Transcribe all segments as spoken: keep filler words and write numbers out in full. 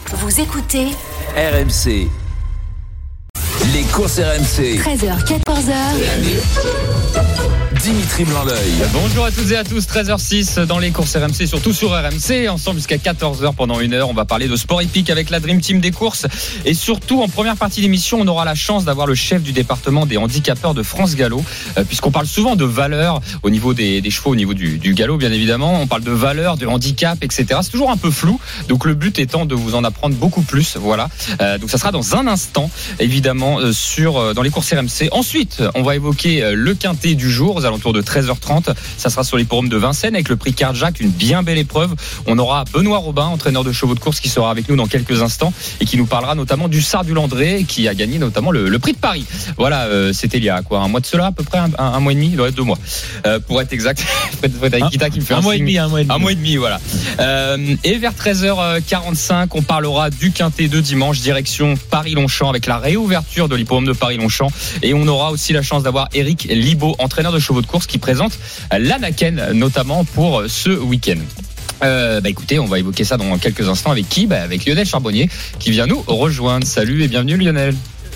Vous écoutez R M C. Les courses R M C. treize heures, quatorze heures. Dimitri Blanc-L'Oeil. Bonjour à toutes et à tous, treize heures six dans les courses R M C, surtout sur R M C. Ensemble jusqu'à quatorze heures pendant une heure. On va parler de sport hippique avec la Dream Team des courses. Et surtout, en première partie d'émission, on aura la chance d'avoir le chef du département des handicapeurs de France Gallo. Euh, puisqu'on parle souvent de valeur au niveau des, des chevaux, au niveau du, du galop, bien évidemment. On parle de valeur, de handicap, et cetera. C'est toujours un peu flou. Donc le but étant de vous en apprendre beaucoup plus. Voilà. Euh, donc ça sera dans un instant, évidemment, euh, sur, euh, dans les courses R M C. Ensuite, on va évoquer euh, le quintet du jour aux alentours de treize heures trente. Ça sera sur l'hippodrome de Vincennes avec le prix Cardjack, une bien belle épreuve. On aura Benoît Robin, entraîneur de chevaux de course, qui sera avec nous dans quelques instants et qui nous parlera notamment du Sard du Landré, qui a gagné notamment le, le prix de Paris. Voilà, euh, c'était il y a quoi, un mois de cela, à peu près, un, un, un mois et demi, il doit être deux mois, euh, pour être exact. Frédéric Kita qui me fait un, un mois signe. et demi, un mois et demi, un mois et demi, voilà. Euh, et vers treize heures quarante-cinq, on parlera du quintet de dimanche, direction Paris-Longchamp, avec la réouverture de l'hippodrome de Paris-Longchamp. Et on aura aussi la chance d'avoir Eric Libaud, entraîneur de chevaux de course, qui présente l'Anaken notamment pour ce week-end. Euh, bah écoutez, on va évoquer ça dans quelques instants avec qui ? Bah avec Lionel Charbonnier qui vient nous rejoindre. Salut et bienvenue Lionel.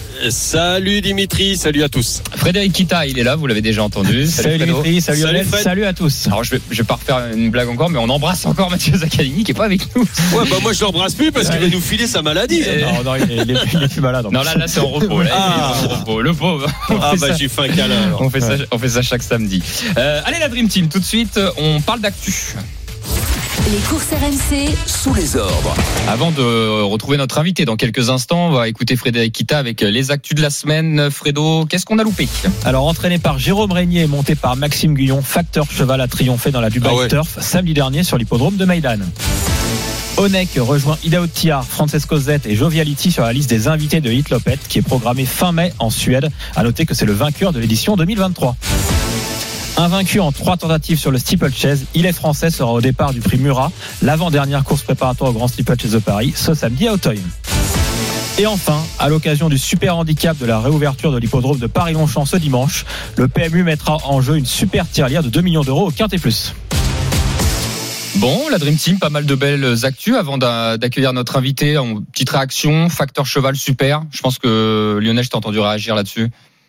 Salut Dimitri, salut à tous. Frédéric Kita, il est là, vous l'avez déjà entendu. Salut, salut Dimitri, salut Lionel, salut, salut à tous. Alors je vais, je vais pas refaire une blague encore, mais on embrasse encore Mathieu Zaccanini qui est pas avec nous. Ouais, bah moi je l'embrasse plus parce qu'il va nous filer sa maladie. Et... Non, non, il est, il est, il est plus malade. Non, là, là c'est en repos. Là, ah. il est en repos. Le pauvre. Ah bah ça. J'ai fait un câlin. Alors. On fait ça, on fait ça chaque samedi. Euh, allez la Dream Team, tout de suite, on parle d'actu. Les courses R M C sous les ordres. Avant de retrouver notre invité dans quelques instants, on va écouter Frédéric Kita avec les actus de la semaine. Fredo, qu'est-ce qu'on a loupé ? Alors, entraîné par Jérôme Régnier et monté par Maxime Guyon, Facteur Cheval a triomphé dans la Dubai ah ouais. Turf samedi dernier sur l'hippodrome de Meydan. Onek rejoint Idaho Tiar, Francesco Zet et Joviality sur la liste des invités de Hitlopet qui est programmée fin mai en Suède. À noter que c'est le vainqueur de l'édition deux mille vingt-trois. Invaincu en trois tentatives sur le steeplechase, il est français sera au départ du prix Murat, l'avant-dernière course préparatoire au Grand Steeplechase de Paris, ce samedi à Auteuil. Et enfin, à l'occasion du super handicap de la réouverture de l'hippodrome de Paris-Longchamp ce dimanche, le P M U mettra en jeu une super tirelire de deux millions d'euros au Quintet Plus. Bon, la Dream Team, pas mal de belles actus. Avant d'accueillir notre invité, en petite réaction, Facteur Cheval, super. Je pense que Lionel, je t'ai entendu réagir là-dessus.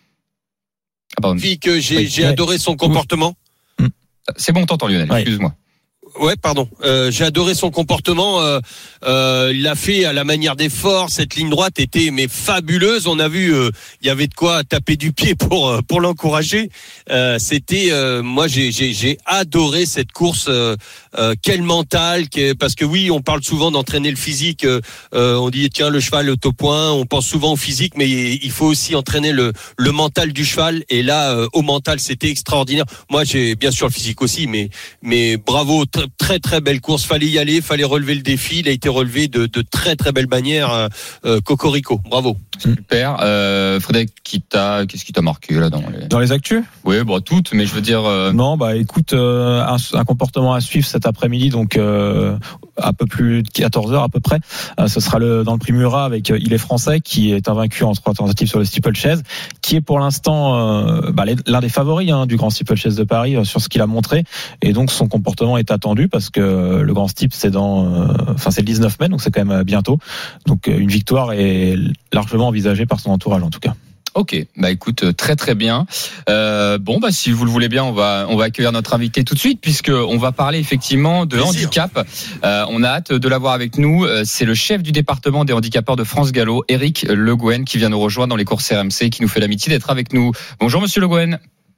Ah, Puis que j'ai, oui, j'ai adoré son comportement. C'est bon, t'entends Lionel, oui. Excuse-moi. Ouais, pardon. Euh, j'ai adoré son comportement. Euh, euh, il l'a fait à la manière des forts. Cette ligne droite était mais fabuleuse. On a vu, il euh, y avait de quoi taper du pied pour pour l'encourager. Euh, c'était, euh, moi, j'ai, j'ai j'ai adoré cette course. Euh, euh, quel mental, parce que oui, on parle souvent d'entraîner le physique. Euh, on dit tiens le cheval est au point. On pense souvent au physique, mais il faut aussi entraîner le le mental du cheval. Et là, euh, au mental, c'était extraordinaire. Moi, j'ai bien sûr le physique aussi, mais mais bravo. T- Très très belle course, fallait y aller, fallait relever le défi. Il a été relevé de, de très très belle manière. Euh, Cocorico, bravo. Super. Euh, Frédéric, qui t'a, qu'est-ce qui t'a marqué là dans les dans les actus ? Oui, bon toutes, mais je veux dire. Euh... Non, bah écoute, euh, un, un comportement à suivre cet après-midi, donc euh, un peu plus de quatorze heures à peu près. Euh, ce sera le dans le prix Murat avec euh, Il est français qui est invaincu en trois tentatives sur le steeplechase, qui est pour l'instant euh, bah, l'un des favoris hein, du Grand Steeplechase de Paris euh, sur ce qu'il a montré, et donc son comportement est attendu. Parce que le Grand Steep c'est dans, enfin c'est le dix-neuf mai, donc c'est quand même bientôt. Donc une victoire est largement envisagée par son entourage en tout cas. Ok, bah écoute, très très bien. Euh, bon bah si vous le voulez bien, on va on va accueillir notre invité tout de suite puisque on va parler effectivement de Plaisir. handicap. Euh, on a hâte de l'avoir avec nous. C'est le chef du département des handicapeurs de France Gallo, Eric Le Gouen, qui vient nous rejoindre dans les courses R M C, qui nous fait l'amitié d'être avec nous. Bonjour Monsieur Le Gouen.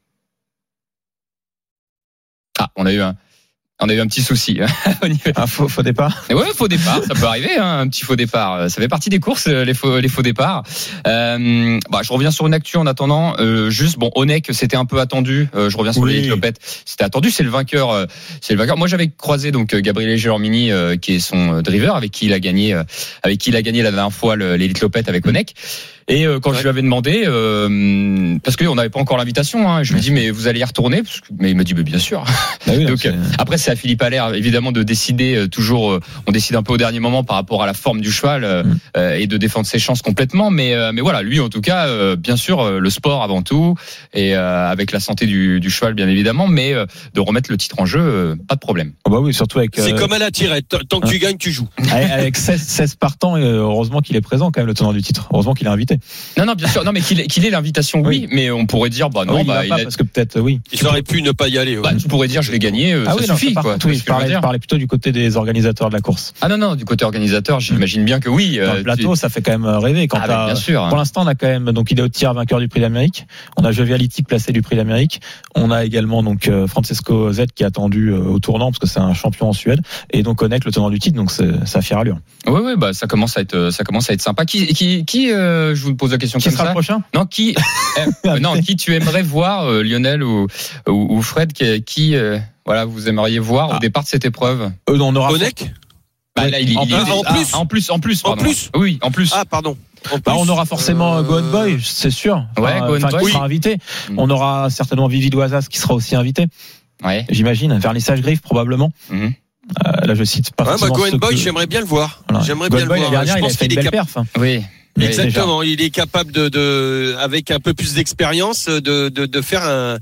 Ah, on a eu un On a eu un petit souci. Un faux, faux départ. Ouais, faux départ, ça peut arriver, hein, un petit faux départ. Ça fait partie des courses, les faux, les faux départs. Euh, bah, je reviens sur une actu en attendant. Euh, juste, bon, Onek, c'était un peu attendu. Euh, je reviens sur oui. les Hitlopet. C'était attendu, c'est le vainqueur. Euh, c'est le vainqueur. Moi, j'avais croisé donc Gabriel Gelormini, euh, qui est son driver, avec qui il a gagné, euh, avec qui il a gagné la dernière fois le, les Hitlopet avec Onek. Et euh, quand ouais. je lui avais demandé, euh, parce qu'on n'avait pas encore l'invitation, hein, je lui ai dit mais vous allez y retourner, parce que, mais il m'a dit mais bien sûr. Ah oui, donc euh, après c'est à Philippe Allaire évidemment de décider euh, toujours. Euh, on décide un peu au dernier moment par rapport à la forme du cheval euh, mmh. euh, et de défendre ses chances complètement. Mais euh, mais voilà, lui en tout cas, euh, bien sûr, euh, le sport avant tout et euh, avec la santé du, du cheval bien évidemment, mais euh, de remettre le titre en jeu, euh, pas de problème. Oh bah oui, surtout avec. C'est euh... comme à la tirette. Tant que hein. tu gagnes, tu joues. Avec, avec seize, seize partants, heureusement qu'il est présent quand même le tenant du titre. Heureusement qu'il est invité. Non non bien sûr, non mais qu'il, qu'il ait l'invitation, oui, oui, mais on pourrait dire bah non, oui, bah il, il pas, a... parce que peut-être oui. Il aurait pu ne pas y aller. Ouais. Bah, tu pourrais dire je l'ai gagné, euh, ah ça oui, suffit non, quoi. Oui, je parlais, je parlais plutôt du côté des organisateurs de la course. Ah non non, du côté organisateur, j'imagine bien que oui. Dans le plateau, tu... ça fait quand même rêver quand ah, bah, bien sûr. Pour l'instant, on a quand même donc Idaho Tiar vainqueur du Prix d'Amérique. On a Joviality placé du Prix d'Amérique. On a également donc Francesco Zet qui est attendu au tournant parce que c'est un champion en Suède et donc Onek le tenant du titre, donc c'est, ça fière allure. Oui oui, bah ça commence à être ça commence à être sympa. Qui qui qui euh, je vous pose la question qui comme sera ça. Le prochain Non, qui euh, non, qui tu aimerais voir euh, Lionel ou, ou ou Fred qui, qui euh, voilà, vous aimeriez voir ah. au départ de cette épreuve. Euh, on aura Onek bah, là, il, il, en, il, ah, en, ah, plus en plus en plus en plus oui en plus ah pardon en bah, on aura forcément euh... Go On Boy, c'est sûr. Ouais, enfin, Go On Boy qui sera invité. Mm. On aura certainement Vivi Doisas qui sera aussi invité. Ouais. J'imagine. Vernissage Griffe probablement. Mm-hmm. Euh, là, je cite pas. Ouais, bah, Go On Boy, que... j'aimerais bien le voir. Voilà. J'aimerais Go bien Boy, le voir. La dernière, je pense il a fait qu'il une belle cap... perf. Oui. Exactement, il est capable de, de, avec un peu plus d'expérience, de, de, de faire un,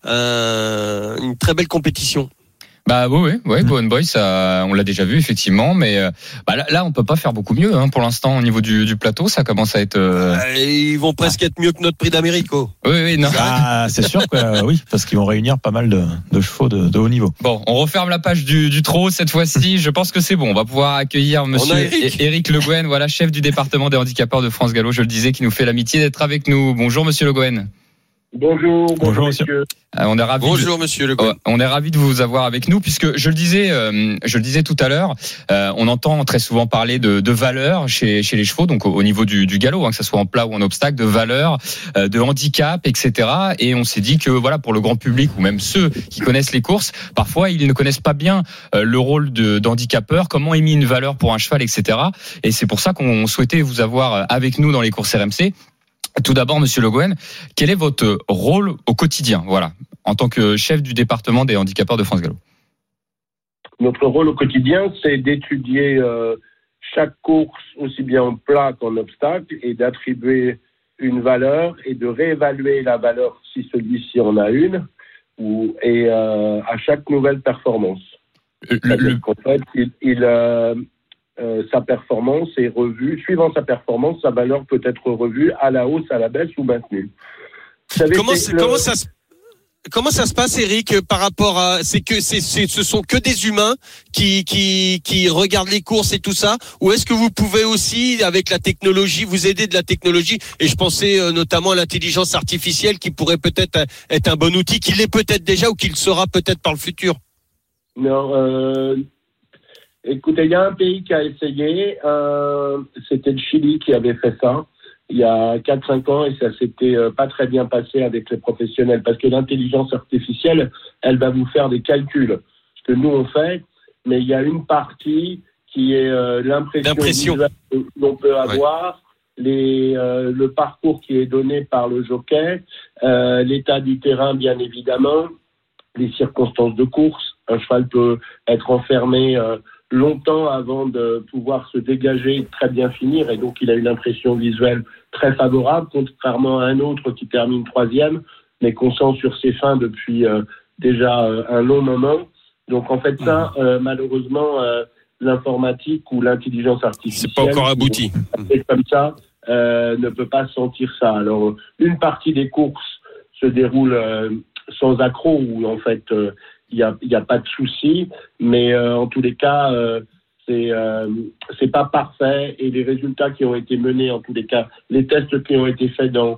un, une très belle compétition. Bah oui, oui, oui, Go On Boy, ça, on l'a déjà vu effectivement, mais euh, bah là, là, on peut pas faire beaucoup mieux hein, pour l'instant au niveau du, du plateau, ça commence à être. Euh... Euh, ils vont presque ah. être mieux que notre Prix d'Amérique. Oh. Oui, oui, non. Ah, c'est sûr que euh, oui, parce qu'ils vont réunir pas mal de, de chevaux de, de haut niveau. Bon, on referme la page du, du trot cette fois-ci. Je pense que c'est bon. On va pouvoir accueillir Monsieur Éric. Éric Le Gouen, voilà, chef du département des handicapeurs de France Gallo. Je le disais, qui nous fait l'amitié d'être avec nous. Bonjour, Monsieur Le Gouen. Bonjour, bonjour, bonjour monsieur. monsieur. Euh, on est ravi. Bonjour de... monsieur Le Gouen. On est ravi de vous avoir avec nous puisque je le disais, euh, je le disais tout à l'heure, euh, on entend très souvent parler de, de valeur chez chez les chevaux, donc au, au niveau du, du galop, hein, que ça soit en plat ou en obstacle, de valeur, euh, de handicap, et cetera. Et on s'est dit que voilà, pour le grand public ou même ceux qui connaissent les courses, parfois ils ne connaissent pas bien euh, le rôle de d'handicapeur, comment est mis une valeur pour un cheval, et cetera. Et c'est pour ça qu'on souhaitait vous avoir avec nous dans les courses R M C. Tout d'abord, Monsieur Le Gouen, quel est votre rôle au quotidien, voilà, en tant que chef du département des handicapeurs de France Gallo? Notre rôle au quotidien, c'est d'étudier euh, chaque course, aussi bien en plat qu'en obstacle, et d'attribuer une valeur et de réévaluer la valeur si celui-ci en a une, ou, et euh, à chaque nouvelle performance. Le, le... En fait, il, il euh, Euh, sa performance est revue, suivant sa performance, sa valeur peut être revue à la hausse, à la baisse ou maintenue. Savez, comment, le... comment ça se Comment ça se passe, Eric, par rapport à c'est que c'est, c'est ce sont que des humains qui qui qui regardent les courses et tout ça, ou est-ce que vous pouvez aussi avec la technologie vous aider de la technologie? Et je pensais euh, notamment à l'intelligence artificielle qui pourrait peut-être être un bon outil, qui l'est peut-être déjà ou qui le sera peut-être par le futur. Non. Euh... Écoutez, il y a un pays qui a essayé, euh, c'était le Chili qui avait fait ça il y a quatre cinq ans et ça s'était euh, pas très bien passé avec les professionnels parce que l'intelligence artificielle, elle va vous faire des calculs, ce que nous on fait, mais il y a une partie qui est euh, l'impression, l'impression. que l'on peut avoir, ouais. les, euh, le parcours qui est donné par le jockey, euh, l'état du terrain bien évidemment, les circonstances de course. Un cheval peut être enfermé euh, longtemps avant de pouvoir se dégager et très bien finir, et donc il a une impression visuelle très favorable, contrairement à un autre qui termine troisième, mais qu'on sent sur ses fins depuis euh, déjà euh, un long moment. Donc en fait ça, euh, malheureusement, euh, l'informatique ou l'intelligence artificielle, c'est pas encore abouti. Comme ça, euh, ne peut pas sentir ça. Alors une partie des courses se déroule euh, sans accroc, où en fait euh, il n'y a, y a pas de souci, mais euh, en tous les cas, euh, c'est euh, c'est pas parfait, et les résultats qui ont été menés, en tous les cas, les tests qui ont été faits dans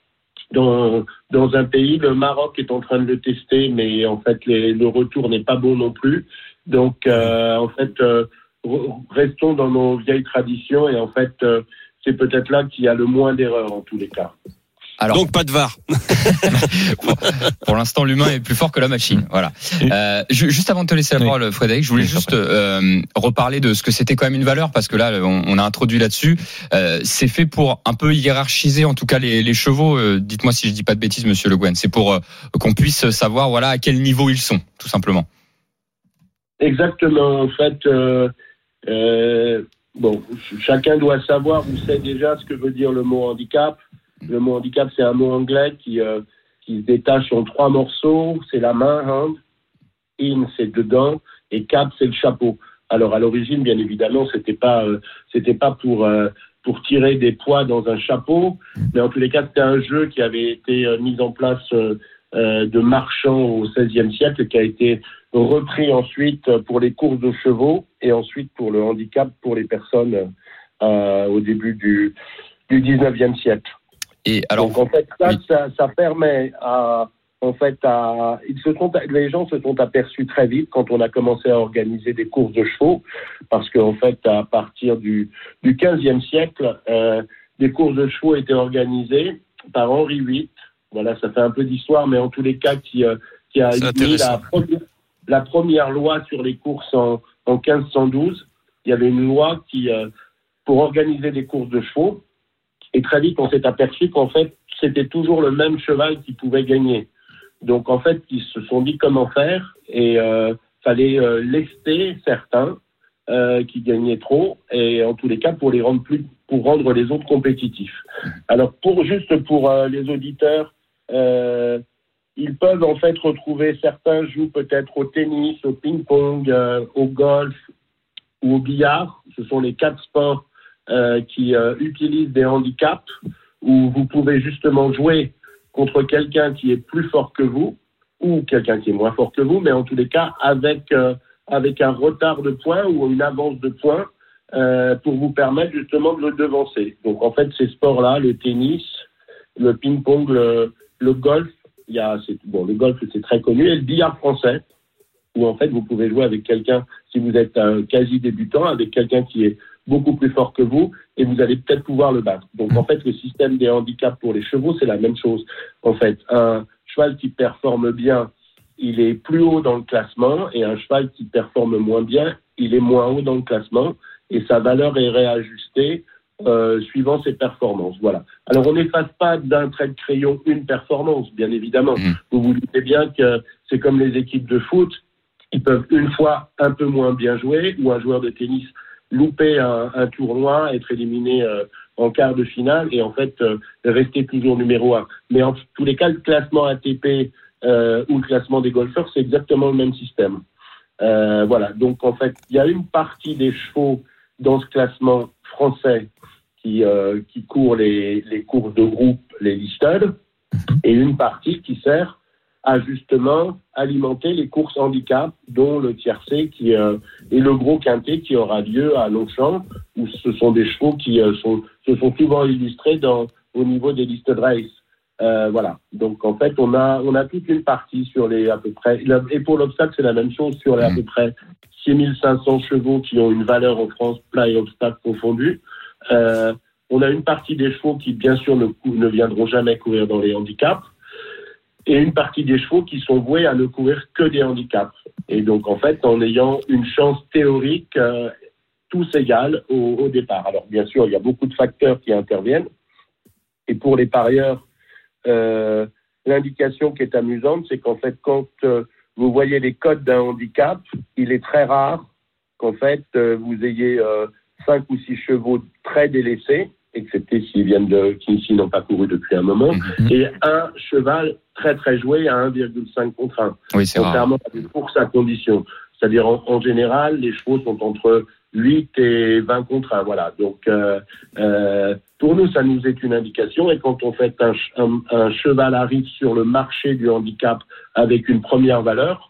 dans dans un pays, le Maroc est en train de le tester, mais en fait les, le retour n'est pas bon non plus. Donc euh, en fait, euh, restons dans nos vieilles traditions, et en fait euh, c'est peut-être là qu'il y a le moins d'erreurs en tous les cas. Alors, donc pas de V A R. pour, pour l'instant, l'humain est plus fort que la machine. Voilà. Euh, juste avant de te laisser la parole, oui. Frédéric, je voulais oui, juste euh, reparler de ce que c'était quand même une valeur, parce que là, on, on a introduit là-dessus. Euh, c'est fait pour un peu hiérarchiser, en tout cas les, les chevaux. Euh, dites-moi si je dis pas de bêtises, Monsieur Le Gouen. C'est pour euh, qu'on puisse savoir, voilà, à quel niveau ils sont, tout simplement. Exactement. En fait, euh, euh, bon, chacun doit savoir, vous savez déjà ce que veut dire le mot handicap. Le mot handicap, c'est un mot anglais qui, euh, qui se détache en trois morceaux. C'est la main, hand, in, c'est dedans, et cap, c'est le chapeau. Alors, à l'origine, bien évidemment, c'était pas, euh, c'était pas pour, euh, pour tirer des poids dans un chapeau, mais en tous les cas, c'était un jeu qui avait été euh, mis en place euh, euh, de marchands au seizième siècle, qui a été repris ensuite pour les courses de chevaux et ensuite pour le handicap pour les personnes euh, au début du, du dix-neuvième siècle. Et alors, donc en fait, ça, oui. ça, ça permet à, en fait, à, ils se sont, les gens se sont aperçus très vite quand on a commencé à organiser des courses de chevaux, parce qu'en fait, à partir du, du quinzième siècle, euh, des courses de chevaux étaient organisées par Henri huit. Voilà, ça fait un peu d'histoire, mais en tous les cas, qui, euh, qui a mis la première, la première loi sur les courses en, en quinze cent douze. Il y avait une loi qui, euh, pour organiser des courses de chevaux. Et très vite, on s'est aperçu qu'en fait, c'était toujours le même cheval qui pouvait gagner. Donc, en fait, ils se sont dit comment faire et euh, fallait euh, lester certains euh, qui gagnaient trop et en tous les cas pour les rendre plus, pour rendre les autres compétitifs. Alors, pour juste pour euh, les auditeurs, euh, ils peuvent en fait retrouver, certains jouent peut-être au tennis, au ping-pong, euh, au golf ou au billard. Ce sont les quatre sports Euh, qui euh, utilisent des handicaps où vous pouvez justement jouer contre quelqu'un qui est plus fort que vous ou quelqu'un qui est moins fort que vous, mais en tous les cas avec, euh, avec un retard de points ou une avance de points euh, pour vous permettre justement de le devancer. Donc en fait, ces sports-là, le tennis, le ping-pong, le, le golf, il y a, c'est, bon, le golf c'est très connu, et le billard français, où en fait vous pouvez jouer avec quelqu'un, si vous êtes un quasi débutant, avec quelqu'un qui est beaucoup plus fort que vous, et vous allez peut-être pouvoir le battre. Donc en fait, le système des handicaps pour les chevaux, c'est la même chose. En fait, un cheval qui performe bien, il est plus haut dans le classement, et un cheval qui performe moins bien, il est moins haut dans le classement, et sa valeur est réajustée euh, suivant ses performances. Voilà. Alors on n'efface pas d'un trait de crayon une performance, bien évidemment. Mmh. Vous vous doutez bien que c'est comme les équipes de foot, ils peuvent une fois un peu moins bien jouer, ou un joueur de tennis louper un, un tournoi, être éliminé euh, en quart de finale et en fait euh, rester toujours numéro un. Mais en tous les cas, le classement A T P euh, ou le classement des golfeurs, c'est exactement le même système. Euh, voilà, donc en fait, il y a une partie des chevaux dans ce classement français qui, euh, qui courent les, les courses de groupe, les listed, et une partie qui sert à justement alimenter les courses handicap, dont le tiercé qui euh, est le gros quintet qui aura lieu à Longchamp, où ce sont des chevaux qui euh, sont, se sont souvent illustrés dans, au niveau des listed races. Euh, voilà. Donc en fait, on a on a toute une partie sur les à peu près. Et pour l'obstacle, c'est la même chose sur les à peu près six mille cinq cents chevaux qui ont une valeur en France, plat et obstacle confondus. Euh, on a une partie des chevaux qui, bien sûr, ne, ne viendront jamais courir dans les handicaps. Et une partie des chevaux qui sont voués à ne courir que des handicaps. Et donc, en fait, en ayant une chance théorique, euh, tous égales au, au départ. Alors, bien sûr, il y a beaucoup de facteurs qui interviennent. Et pour les parieurs, euh, l'indication qui est amusante, c'est qu'en fait, quand euh, vous voyez les codes d'un handicap, il est très rare qu'en fait, euh, vous ayez euh, cinq ou six chevaux très délaissés, excepté s'ils viennent de, qui s'ils n'ont pas couru depuis un moment, mmh. et un cheval très très joué à un virgule cinq contre un. Oui, c'est contrairement rare. À des courses à condition. C'est-à-dire, en, en général, les chevaux sont entre huit et vingt contre un. Voilà. Donc, euh, euh, pour nous, ça nous est une indication. Et quand on fait un, un, un cheval arrive sur le marché du handicap avec une première valeur,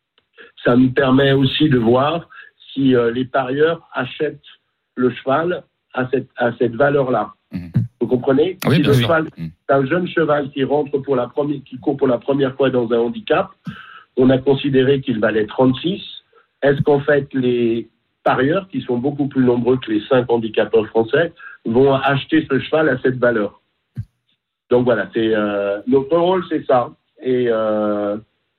ça nous permet aussi de voir si euh, les parieurs achètent le cheval à cette, à cette valeur-là. Mmh. Vous comprenez? Oui, si le sûr. cheval, Mmh. c'est un jeune cheval qui rentre pour la première, qui court pour la première fois dans un handicap, on a considéré qu'il valait trente-six. Est-ce qu'en fait, les parieurs, qui sont beaucoup plus nombreux que les cinq handicapeurs français, vont acheter ce cheval à cette valeur? Donc voilà, c'est, euh, notre rôle, c'est ça. Et, euh,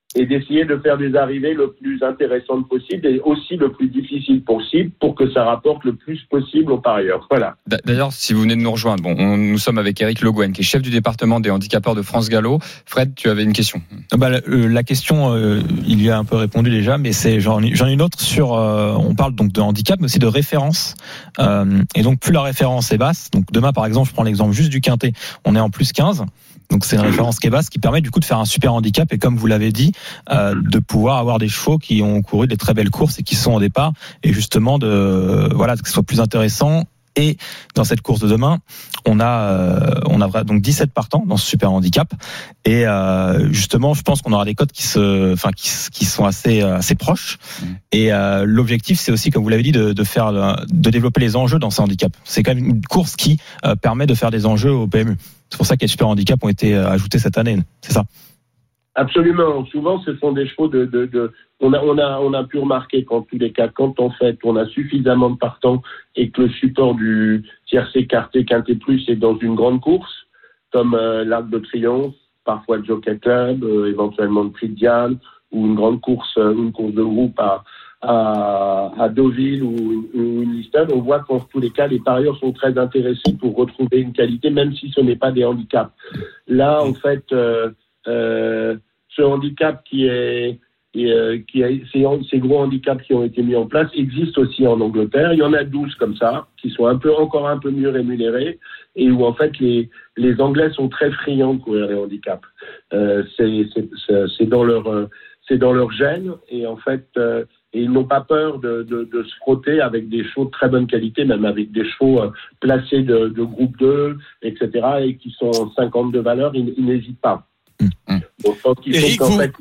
et d'essayer de faire des arrivées le plus intéressantes possible et aussi le plus difficile possible pour que ça rapporte le plus possible aux parieurs. Voilà. D'ailleurs, si vous venez de nous rejoindre, bon, on, nous sommes avec Éric Le Guen, qui est chef du département des handicapeurs de France Gallo. Fred, tu avais une question. Bah, la, la question, euh, il y a un peu répondu déjà, mais c'est j'en, j'en ai une autre sur. Euh, on parle donc de handicap, mais aussi de référence. Euh, et donc plus la référence est basse. Donc demain, par exemple, je prends l'exemple juste du quintet. On est en plus quinze. Donc c'est une référence qui est basse, qui permet du coup de faire un super handicap et comme vous l'avez dit, euh, de pouvoir avoir des chevaux qui ont couru des très belles courses et qui sont au départ et justement de voilà que ce soit plus intéressant. Et dans cette course de demain, on a euh, on a donc dix-sept partants dans ce super handicap et euh, justement, je pense qu'on aura des cotes qui se enfin qui qui sont assez assez proches et euh, l'objectif c'est aussi comme vous l'avez dit de de faire de développer les enjeux dans ce handicap. C'est quand même une course qui euh, permet de faire des enjeux au P M U. C'est pour ça que les super handicaps ont été ajoutés cette année, c'est ça? Absolument. Souvent, ce sont des chevaux de, de, de on a, on a, on a pu remarquer qu'en tous les cas, quand en fait, on a suffisamment de partants et que le support du tiercé, quarté, quinté plus est dans une grande course, comme euh, l'Arc de Triomphe, parfois le Jockey Club, euh, éventuellement le Prix de Diane, ou une grande course, euh, une course de groupe à, à, à Deauville ou, ou une Liston, on voit qu'en tous les cas, les parieurs sont très intéressés pour retrouver une qualité, même si ce n'est pas des handicaps. Là, en fait, euh, euh, ce handicap qui est, et, euh, qui a, ces, ces gros handicaps qui ont été mis en place existent aussi en Angleterre. Il y en a douze comme ça, qui sont un peu, encore un peu mieux rémunérés et où en fait les, les Anglais sont très friands de courir les handicaps. Euh, c'est, c'est, c'est, c'est dans leur, c'est dans leur gène et en fait, euh, et ils n'ont pas peur de, de, de se frotter avec des chevaux de très bonne qualité, même avec des chevaux euh, placés de, de groupe deux, et cetera, et qui sont cinquante de valeur, ils, ils n'hésitent pas. Mmh. Donc, ils Éric, sont en vous... fait...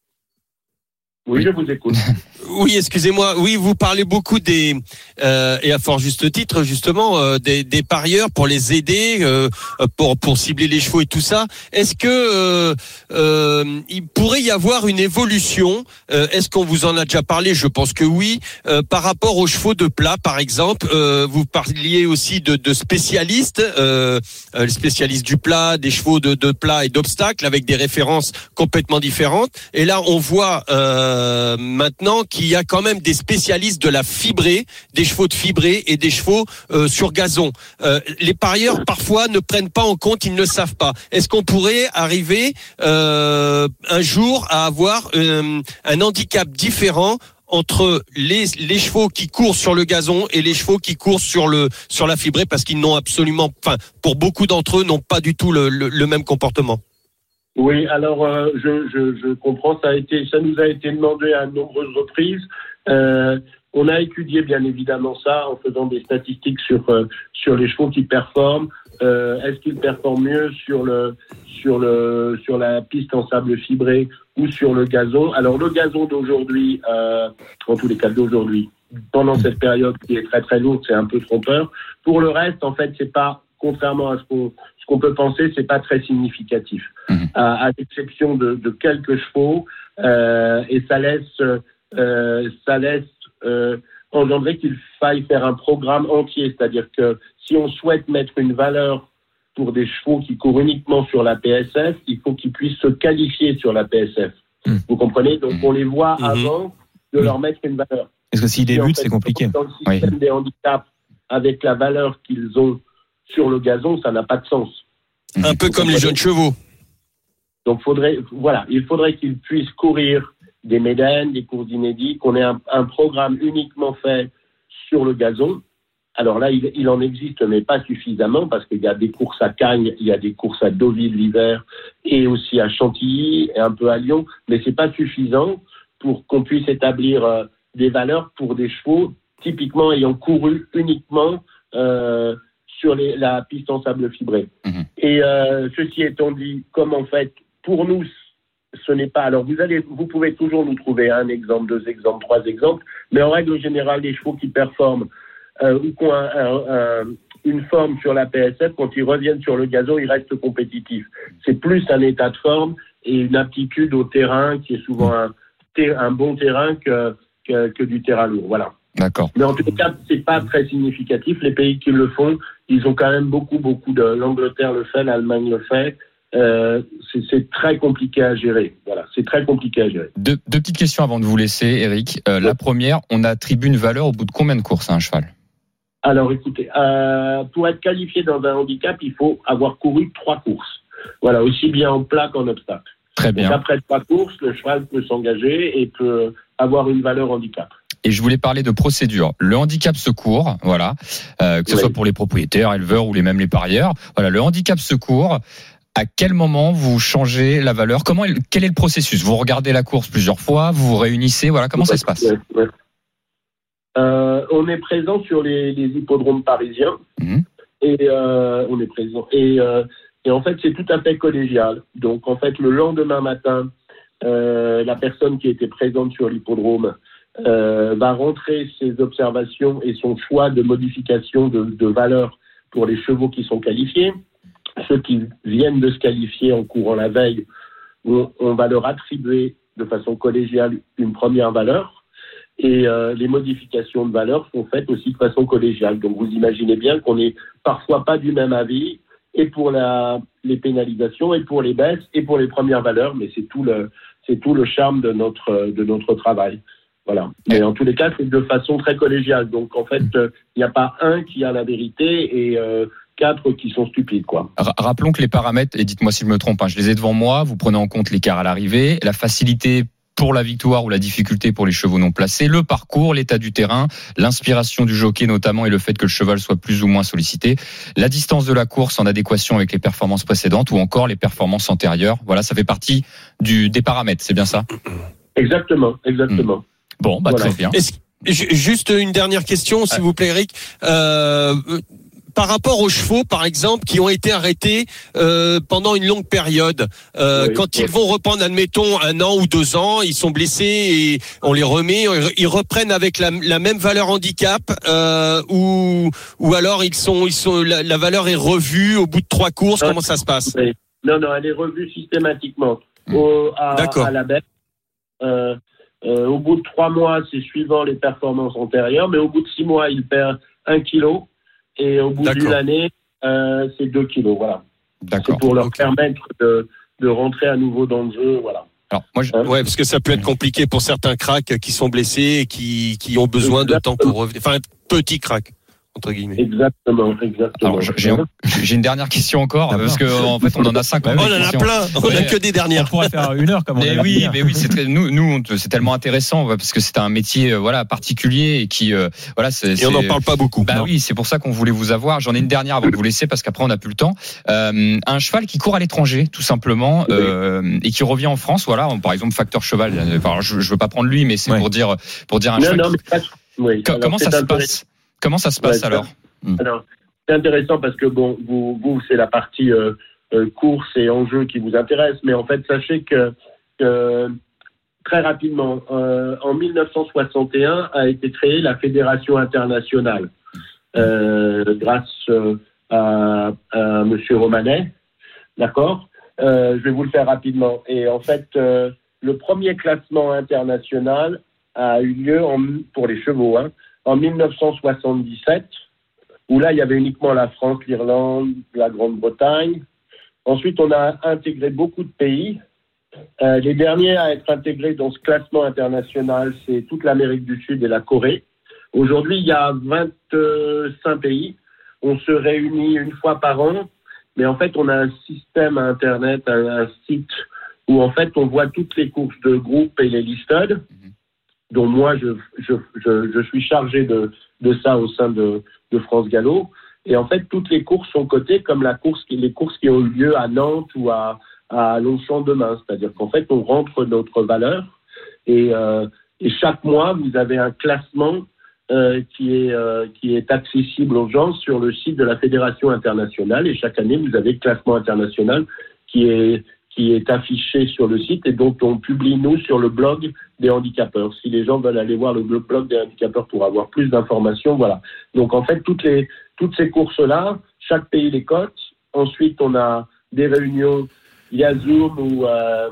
Oui, je vous écoute. Oui, excusez-moi. Oui, vous parlez beaucoup des euh, et à fort juste titre justement euh, des, des parieurs pour les aider, euh, pour pour cibler les chevaux et tout ça. Est-ce que euh, euh, il pourrait y avoir une évolution euh, Est-ce qu'on vous en a déjà parlé? Je pense que oui. Euh, par rapport aux chevaux de plat, par exemple, euh, vous parliez aussi de, de spécialistes, euh, les spécialistes du plat, des chevaux de, de plat et d'obstacles avec des références complètement différentes. Et là, on voit euh, maintenant qu'il y a quand même des spécialistes de la fibrée, des chevaux de fibré et des chevaux euh, sur gazon. Euh, les parieurs parfois ne prennent pas en compte, ils ne savent pas. Est-ce qu'on pourrait arriver euh, un jour à avoir euh, un handicap différent entre les les chevaux qui courent sur le gazon et les chevaux qui courent sur le sur la fibrée parce qu'ils n'ont absolument, enfin pour beaucoup d'entre eux n'ont pas du tout le, le, le même comportement. Oui, alors euh, je, je, je comprends, ça a été, ça nous a été demandé à de nombreuses reprises. Euh, on a étudié bien évidemment ça en faisant des statistiques sur euh, sur les chevaux qui performent. Euh, est-ce qu'ils performent mieux sur le sur le sur la piste en sable fibré ou sur le gazon? Alors le gazon d'aujourd'hui, euh, en tous les cas d'aujourd'hui, pendant cette période qui est très très lourde, c'est un peu trompeur. Pour le reste, en fait, c'est pas, contrairement à ce qu'on ce qu'on peut penser, c'est pas très significatif, mmh. à, à l'exception de, de quelques chevaux, euh, et ça laisse euh, ça laisse euh, engendrer qu'il faille faire un programme entier, c'est-à-dire que si on souhaite mettre une valeur pour des chevaux qui courent uniquement sur la P S F, il faut qu'ils puissent se qualifier sur la P S F. Mmh. Vous comprenez? Donc on les voit mmh. avant de mmh. leur mettre une valeur. Parce que s'ils débutent, c'est compliqué. Dans le système oui. des handicaps, avec la valeur qu'ils ont sur le gazon, ça n'a pas de sens. Un peu comme les jeunes chevaux. Donc faudrait, voilà, il faudrait qu'ils puissent courir des médaines, des courses inédits, qu'on ait un, un programme uniquement fait sur le gazon. Alors là, il, il en existe, mais pas suffisamment, parce qu'il y a des courses à Cagnes, il y a des courses à Deauville l'hiver, et aussi à Chantilly, et un peu à Lyon, mais c'est pas suffisant pour qu'on puisse établir euh, des valeurs pour des chevaux typiquement ayant couru uniquement euh, sur les, la piste en sable fibré. Mmh. Et euh, ceci étant dit, comme en fait, pour nous, ce n'est pas... Alors, vous allez, vous pouvez toujours nous trouver un exemple, deux exemples, trois exemples, mais en règle générale, les chevaux qui performent euh, ou qui ont un, un, un, une forme sur la P S F, quand ils reviennent sur le gazon, ils restent compétitifs. C'est plus un état de forme et une aptitude au terrain qui est souvent un, un bon terrain que, que, que du terrain lourd. Voilà. D'accord. Mais en tout cas, c'est pas très significatif. Les pays qui le font, ils ont quand même beaucoup, beaucoup de... L'Angleterre le fait, l'Allemagne le fait, euh, c'est, c'est très compliqué à gérer. Voilà, c'est très compliqué à gérer. Deux, deux petites questions avant de vous laisser, Eric. Euh, la première, on attribue une valeur au bout de combien de courses à un cheval ? Alors, écoutez, euh, pour être qualifié dans un handicap, il faut avoir couru trois courses. Voilà, aussi bien en plat qu'en obstacle. Très bien. Donc, après trois courses, le cheval peut s'engager et peut avoir une valeur handicap. Et je voulais parler de procédure. Le handicap secours, voilà, euh, que ce oui. soit pour les propriétaires, éleveurs ou les même les parieurs. Voilà, le handicap secours. À quel moment vous changez la valeur ? Comment, quel est le processus ? Vous regardez la course plusieurs fois, vous vous réunissez, voilà, comment ça se passe ? ouais, ouais. Euh, on est présent sur les, les hippodromes parisiens mmh. et euh, on est présent et, euh, et en fait c'est tout à fait collégial. Donc en fait le lendemain matin, euh, la personne qui était présente sur l'hippodrome euh, va rentrer ses observations et son choix de modification de, de valeur pour les chevaux qui sont qualifiés. Ceux qui viennent de se qualifier en courant la veille, on, on va leur attribuer de façon collégiale une première valeur. Et euh, les modifications de valeur sont faites aussi de façon collégiale. Donc vous imaginez bien qu'on n'est parfois pas du même avis, et pour la, les pénalisations, et pour les baisses, et pour les premières valeurs, mais c'est tout le, c'est tout le charme de notre, de notre travail. Voilà. Mais en tous les cas, c'est de façon très collégiale. Donc en fait, il euh, n'y a pas un qui a la vérité et euh, quatre qui sont stupides, quoi. Rappelons que les paramètres, et dites-moi si je me trompe, hein, je les ai devant moi, vous prenez en compte l'écart à l'arrivée, la facilité pour la victoire ou la difficulté pour les chevaux non placés, le parcours, l'état du terrain, l'inspiration du jockey notamment et le fait que le cheval soit plus ou moins sollicité, la distance de la course en adéquation avec les performances précédentes ou encore les performances antérieures. Voilà, ça fait partie du, des paramètres, c'est bien ça ? Exactement, exactement. Mmh. Bon, bah voilà. Très bien. Est-ce, juste une dernière question, s'il ah. vous plaît, Eric. Euh, Par rapport aux chevaux, par exemple, qui ont été arrêtés euh, pendant une longue période, euh, oui, quand oui. ils vont reprendre, admettons, un an ou deux ans, ils sont blessés et on les remet, ils reprennent avec la, la même valeur handicap, euh, ou ou alors ils sont, ils sont, la, la valeur est revue au bout de trois courses. Non, comment ça se passe ? oui. Non, non, elle est revue systématiquement au, à, à la baisse. Euh, euh, au bout de trois mois, c'est suivant les performances antérieures, mais au bout de six mois, il perd un kilo. Et au bout D'accord. d'une année, euh, c'est deux kilos, voilà. D'accord. C'est pour leur okay. permettre de, de rentrer à nouveau dans le jeu, voilà. Alors, moi, je... ouais, parce que ça peut être compliqué pour certains cracks qui sont blessés et qui, qui ont besoin Exactement. de temps pour revenir. Enfin, petit crack, entre guillemets. Exactement, exactement. Alors, j'ai, j'ai une dernière question encore, parce que, en fait, on en a cinq. Oh, on en a plein. On ouais. a que des dernières. On pourrait faire une heure, comme on mais a oui, mais oui, c'est très, nous, nous, c'est tellement intéressant, parce que c'est un métier, voilà, particulier et qui, euh, voilà, c'est, et c'est... on n'en parle pas beaucoup. Bah non. Oui, c'est pour ça qu'on voulait vous avoir. J'en ai une dernière avant de vous laisser, parce qu'après, on n'a plus le temps. Euh, un cheval qui court à l'étranger, tout simplement, oui. euh, et qui revient en France, voilà, par exemple, Facteur Cheval. Enfin, je, je veux pas prendre lui, mais c'est ouais. pour dire, pour dire un non, cheval. Non, qui... mais pas... oui. Co- comment, ça se passe comment ça se passe ouais, alors Alors, c'est intéressant parce que bon, vous, vous c'est la partie euh, euh, course et enjeu qui vous intéresse, mais en fait, sachez que, que très rapidement, euh, en dix-neuf cent soixante et un a été créée la Fédération internationale, euh, grâce euh, à, à Monsieur Romanet, d'accord. Euh, je vais vous le faire rapidement. Et en fait, euh, le premier classement international a eu lieu en, pour les chevaux, hein, en dix-neuf cent soixante-dix-sept. Où là, il y avait uniquement la France, l'Irlande, la Grande-Bretagne. Ensuite, on a intégré beaucoup de pays. Euh, les derniers à être intégrés dans ce classement international, c'est toute l'Amérique du Sud et la Corée. Aujourd'hui, il y a vingt-cinq pays. On se réunit une fois par an, mais en fait, on a un système à Internet, un, un site où en fait, on voit toutes les courses de groupe et les listed, dont moi, je, je, je, je suis chargé de, de ça au sein de, de France Gallo. Et en fait, toutes les courses sont cotées comme la course qui, les courses qui ont eu lieu à Nantes ou à, à Longchamp demain. C'est-à-dire qu'en fait, on rentre notre valeur et, euh, et chaque mois, vous avez un classement euh, qui est, euh, qui est accessible aux gens sur le site de la Fédération internationale. Et chaque année, vous avez le classement international qui est, qui est affiché sur le site et dont on publie, nous, sur le blog des handicapeurs. Si les gens veulent aller voir le blog des handicapeurs pour avoir plus d'informations, voilà. Donc, en fait, toutes les, toutes ces courses-là, chaque pays les cote. Ensuite, on a des réunions via Zoom ou, euh,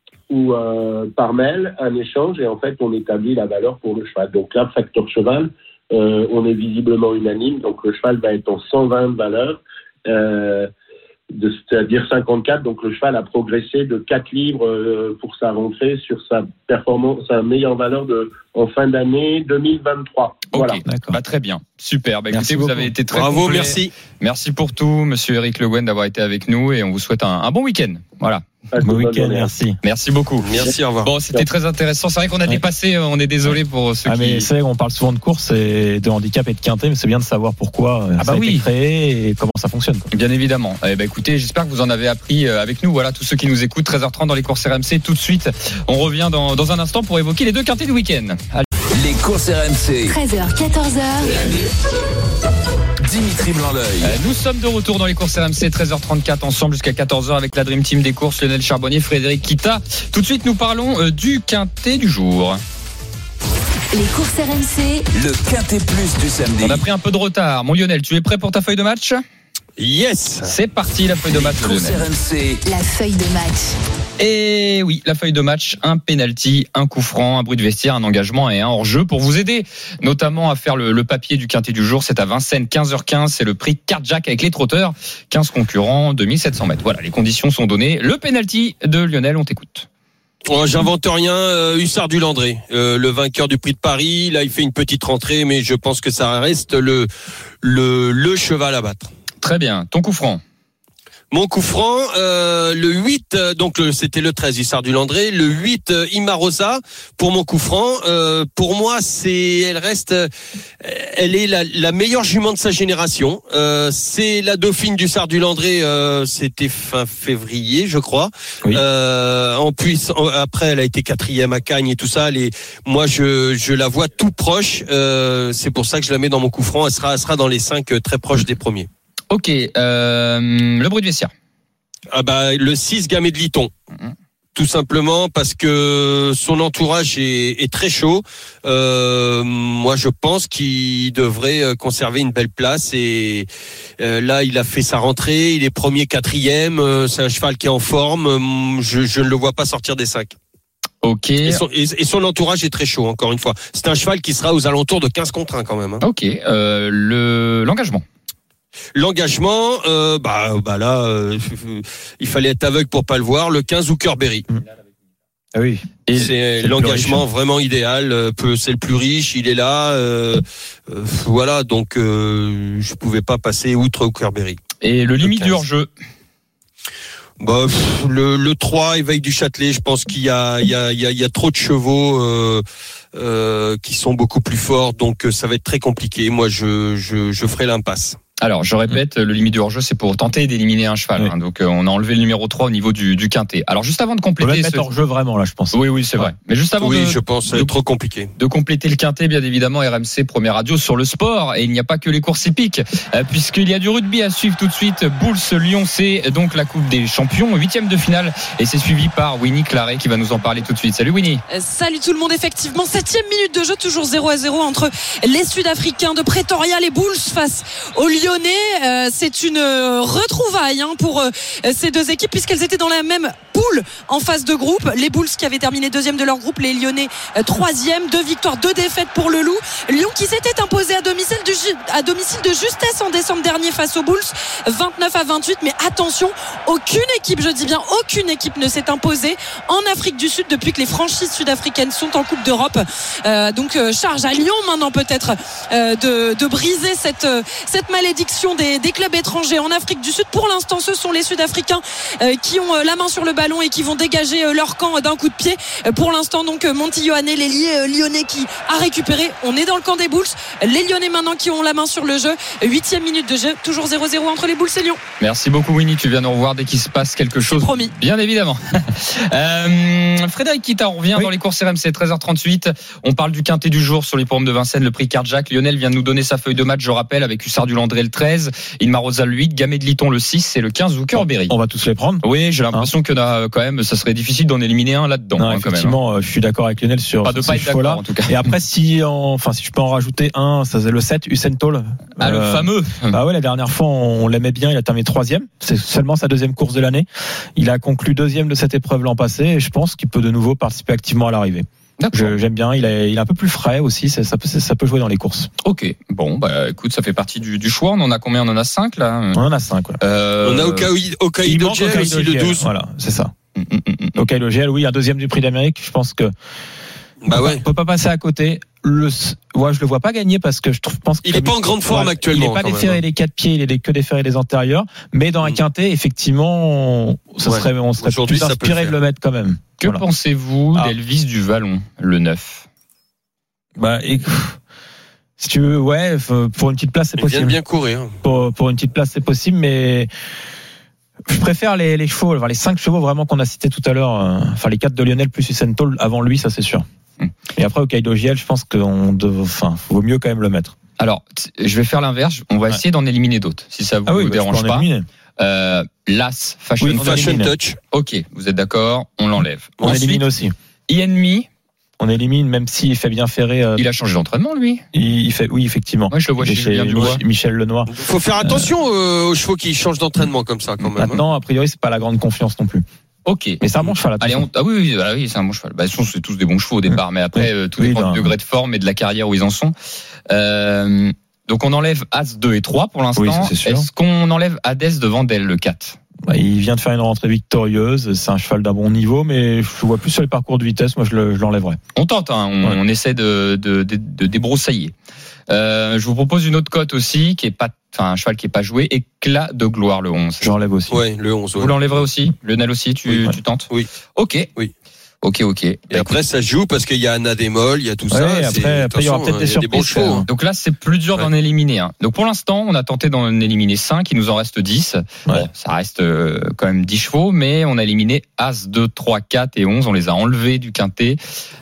ou euh, par mail, un échange, et en fait, on établit la valeur pour le cheval. Donc là, Facteur Cheval, euh, on est visiblement unanime, donc le cheval va être en cent vingt de valeur. Euh, de, c'est-à-dire cinquante-quatre. Donc le cheval a progressé de quatre livres euh, pour sa rentrée sur sa performance, sa meilleure valeur de en fin d'année deux mille vingt-trois. Ok, Voilà. bah, très bien, super. Bah, écoutez, vous beaucoup. avez été très Bravo, complet. merci. Merci pour tout, Monsieur Eric Le Guen, d'avoir été avec nous et on vous souhaite un, un bon week-end. Voilà. Passez Bon une bonne week-end, journée. merci. Merci beaucoup. Merci, au revoir. Bon, c'était très intéressant. C'est vrai qu'on a Ouais. dépassé. On est désolé pour ceux Ah mais qui. c'est vrai qu'on parle souvent de course et de handicap et de quintet, mais c'est bien de savoir pourquoi euh, Ah ça bah a oui. été créé et comment ça fonctionne, quoi. Bien évidemment. Eh ben, écoutez, j'espère que vous en avez appris euh, avec nous. Voilà, tous ceux qui nous écoutent, treize heures trente dans les courses R M C. Tout de suite, on revient dans, dans un instant pour évoquer les deux quintets du week-end. Allez. Les courses R M C. treize heures, quatorze heures. Dimitri Blanc-L'œil. Euh, Nous sommes de retour dans les courses R M C, treize heures trente-quatre ensemble jusqu'à quatorze heures avec la Dream Team des courses, Lionel Charbonnier, Frédéric Kita. Tout de suite, nous parlons euh, du quintet du jour. Les courses R M C, Le Quintet Plus du samedi. On a pris un peu de retard. Mon Lionel, tu es prêt pour ta feuille de match ? Yes. C'est parti, la feuille de match de Courses Lionel. R M C. la feuille de match. Et oui, la feuille de match, un penalty, un coup franc, un bruit de vestiaire, un engagement et un hors-jeu pour vous aider, notamment à faire le, le papier du quintet du jour. C'est à Vincennes, quinze heures quinze, c'est le prix Cardjack avec les trotteurs, quinze concurrents, deux mille sept cents mètres. Voilà, les conditions sont données. Le penalty de Lionel, on t'écoute. Oh, j'invente rien, euh, Hussard du Landré, euh, le vainqueur du prix de Paris. Là, il fait une petite rentrée, mais je pense que ça reste le le, le cheval à battre. Très bien, ton coup franc. Mon coup franc, euh, le huit, euh, donc le, c'était le treize, Hussard du Landré. Le huit, euh, Imarosa, pour mon coup franc. Euh, pour moi, c'est, elle reste, euh, elle est la, la meilleure jument de sa génération. Euh, c'est la dauphine d'Hussard du Landré, euh, c'était fin février, je crois. Oui. Euh, en plus, en- après, elle a été quatrième à Cagnes et tout ça. Elle est, moi, je, je la vois tout proche. Euh, c'est pour ça que je la mets dans mon coup franc. Elle sera, elle sera dans les cinq, euh, très proches des premiers. Ok, euh, le bruit de vestiaire. Ah bah le six Gamay de Liton. Mhm. Tout simplement parce que son entourage est, est très chaud. Euh, moi, je pense qu'il devrait conserver une belle place. Et euh, là, il a fait sa rentrée. Il est premier, quatrième. Euh, c'est un cheval qui est en forme. Hum, Je, je ne le vois pas sortir des cinq. Ok. Et son, et, et son entourage est très chaud. Encore une fois, c'est un cheval qui sera aux alentours de quinze contre un quand même. Hein. Ok, euh, le, l'engagement. L'engagement, euh, bah, bah là, euh, il fallait être aveugle pour pas le voir. Le quinze Hookerberry. Ah oui. Et C'est c'est le l'engagement plus vraiment idéal. euh, peu- C'est le plus riche, il est là. Euh, euh, voilà, donc euh, je pouvais pas passer outre Hookerberry. Et le limite quinze. du hors-jeu. Bah, pff, le, le trois, Éveil du Châtelet, je pense qu'il y a, il y a, il y a, il y a trop de chevaux euh, euh, qui sont beaucoup plus forts, donc euh, ça va être très compliqué. Moi, je, je, je ferai l'impasse. Alors, je répète, le limite du hors-jeu, c'est pour tenter d'éliminer un cheval. Oui. Hein. Donc, euh, on a enlevé le numéro trois au niveau du, du quintet. Alors, juste avant de On peut compléter... le mettre ce- hors jeu vraiment là, je pense. Oui, oui, c'est vrai. Mais juste avant Oui, de, je pense que de- c'est trop compliqué. de compléter le quintet, bien évidemment, R M C, première radio sur le sport. Et il n'y a pas que les courses épiques, euh, puisqu'il y a du rugby à suivre tout de suite. Bulls Lyon, c'est donc la Coupe des Champions, huitième de finale. Et c'est suivi par Winnie Claret qui va nous en parler tout de suite. Salut Winnie. Euh, Salut tout le monde, effectivement, septième minute de jeu, toujours zéro à zéro entre les Sud-Africains de Pretoria, les Bulls face aux Lyonnais. Euh, c'est une euh, retrouvaille hein, pour euh, ces deux équipes puisqu'elles étaient dans la même poule en phase de groupe. Les Bulls qui avaient terminé deuxième de leur groupe, les Lyonnais euh, troisième, deux victoires, deux défaites pour le Loup. Lyon qui s'était imposé à domicile, de, ju- à domicile de justesse en décembre dernier face aux Bulls, vingt-neuf à vingt-huit. Mais attention, aucune équipe, je dis bien aucune équipe ne s'est imposée en Afrique du Sud depuis que les franchises sud-africaines sont en Coupe d'Europe. Euh, donc euh, charge à Lyon maintenant peut-être euh, de, de briser cette, euh, cette malédiction des, des clubs étrangers en Afrique du Sud. Pour l'instant, ce sont les Sud-Africains euh, qui ont euh, la main sur le ballon et qui vont dégager euh, leur camp euh, d'un coup de pied. Euh, pour l'instant, donc euh, Monty Ioane, l'ailier euh, lyonnais qui a récupéré. On est dans le camp des Bulls. Les Lyonnais maintenant qui ont la main sur le jeu. Huitième minute de jeu, toujours zéro zéro entre les Bulls et Lyon. Merci beaucoup Winnie, tu viens nous revoir dès qu'il se passe quelque chose. Promis. Bien évidemment. euh, Frédéric Kita, on revient Oui. dans les courses R M C, treize heures trente-huit. On parle du quintet du jour sur l'hippodrome de Vincennes, le prix Cardjack. Lionel vient de nous donner sa feuille de match, je rappelle, avec Hussard du Landré le treize, Ilmarosa le huit, Gamay de Liton le six et le quinze Hookerberry. On va tous les prendre. Oui, j'ai l'impression que là, quand même, ça serait difficile d'en éliminer un là-dedans. Non, hein, quand même. effectivement, euh, je suis d'accord avec Lionel sur Pas de sur pas ces être d'accord chevaux-là. en tout cas. Et après, si, en- enfin, si je peux en rajouter un, ça c'est le sept, Usain Toll. Ah, le Euh, fameux. Bah ouais, la dernière fois, on l'aimait bien. Il a terminé troisième. C'est seulement sa deuxième course de l'année. Il a conclu deuxième de cette épreuve l'an passé et je pense qu'il peut de nouveau participer activement à l'arrivée. Je, j'aime bien. Il est, il est un peu plus frais aussi. Ça, ça, peut, ça peut jouer dans les courses. Ok. Bon, bah écoute, ça fait partie du, du choix. On en a combien ? On en a cinq là. On en a cinq. Ouais. Euh... On a Okai- Hokkaido Gel aussi le douze. Voilà, c'est ça. Mm, mm, mm, mm. Hokkaido Gel, oui, un deuxième du Prix d'Amérique. Je pense que Bah ouais. on peut pas passer à côté. Le, ouais, je le vois pas gagner parce que je trouve, pense Il est pas en grande forme ouais, actuellement. Il est pas quand déféré même. les quatre pieds, il est que déféré les antérieurs. Mais dans un Mm. quintet, effectivement, on, ça Ouais. serait, on serait Aujourd'hui, plus ça peut inspiré le de faire. le mettre quand même. Que Voilà. pensez-vous Ah. d'Elvis du Vallon, le neuf ? Bah, et, si tu veux, ouais, pour une petite place, c'est Il vient de possible. bien courir. Pour, pour une petite place, c'est possible, mais je préfère les, les chevaux, enfin, les cinq chevaux vraiment qu'on a cités tout à l'heure, euh, enfin les quatre de Lionel plus Usain Toll avant lui, ça c'est sûr. Mm. Et après Hokkaido Giel, je pense qu'on dev... enfin, vaut mieux quand même le mettre. Alors, t- je vais faire l'inverse. On va Ouais. essayer d'en éliminer d'autres, si ça vous Ah oui, bah, dérange je peux en pas. éliminer. Euh, L'As, Fashion. Oui, Une on fashion élimine. touch. Ok, vous êtes d'accord ? On l'enlève. On Ensuite, élimine aussi. Enemy, On élimine, même si Fabien Ferré, euh, il a changé d'entraînement lui. il, il fait, oui, effectivement. Moi, je le vois Il est chez Julien Mich- Dubois. Michel Lenoir. Il faut faire attention euh, aux chevaux qui changent d'entraînement comme ça quand même. hein. Maintenant, a priori, c'est pas la grande confiance non plus. Ok. Mais c'est un bon cheval. Allez, attention. on... ah oui, oui, voilà, oui, c'est un bon cheval. Bah, de toute façon, c'est tous des bons chevaux au départ, mais après, euh, tout Oui, dépend d'un- du degré de forme et de la carrière où ils en sont. Euh, donc, on enlève As deux et trois pour l'instant. Oui, ça, c'est sûr. Est-ce qu'on enlève Hadès de Vandel, le quatre ? Bah, il vient de faire une rentrée victorieuse. C'est un cheval d'un bon niveau, mais je le vois plus sur les parcours de vitesse. Moi, je, le, je l'enlèverais. On tente, hein, on, Ouais. on essaie de, de, de, de débroussailler. Euh, je vous propose une autre cote aussi, qui est pas, enfin, un cheval qui est pas joué, Éclat de gloire, le onze. J'enlève aussi. Ouais, le onze. ouais. Vous l'enlèverez aussi? Lionel aussi, tu, Oui, ouais. tu tentes? Oui. Ok. Oui. Ok, ok. Et après, ça se joue parce qu'il y a Anna Démol, il y a tout ça. Ouais, C'est- après, après, il y aura attention, peut-être des il y a des bons surprises. chevaux. hein. Donc là, c'est plus dur Ouais. d'en éliminer un. Donc pour l'instant, on a tenté d'en éliminer cinq, il nous en reste dix. Ouais. Bon, ça reste euh, quand même dix chevaux, mais on a éliminé As, deux, trois, quatre et onze. On les a enlevés du quintet.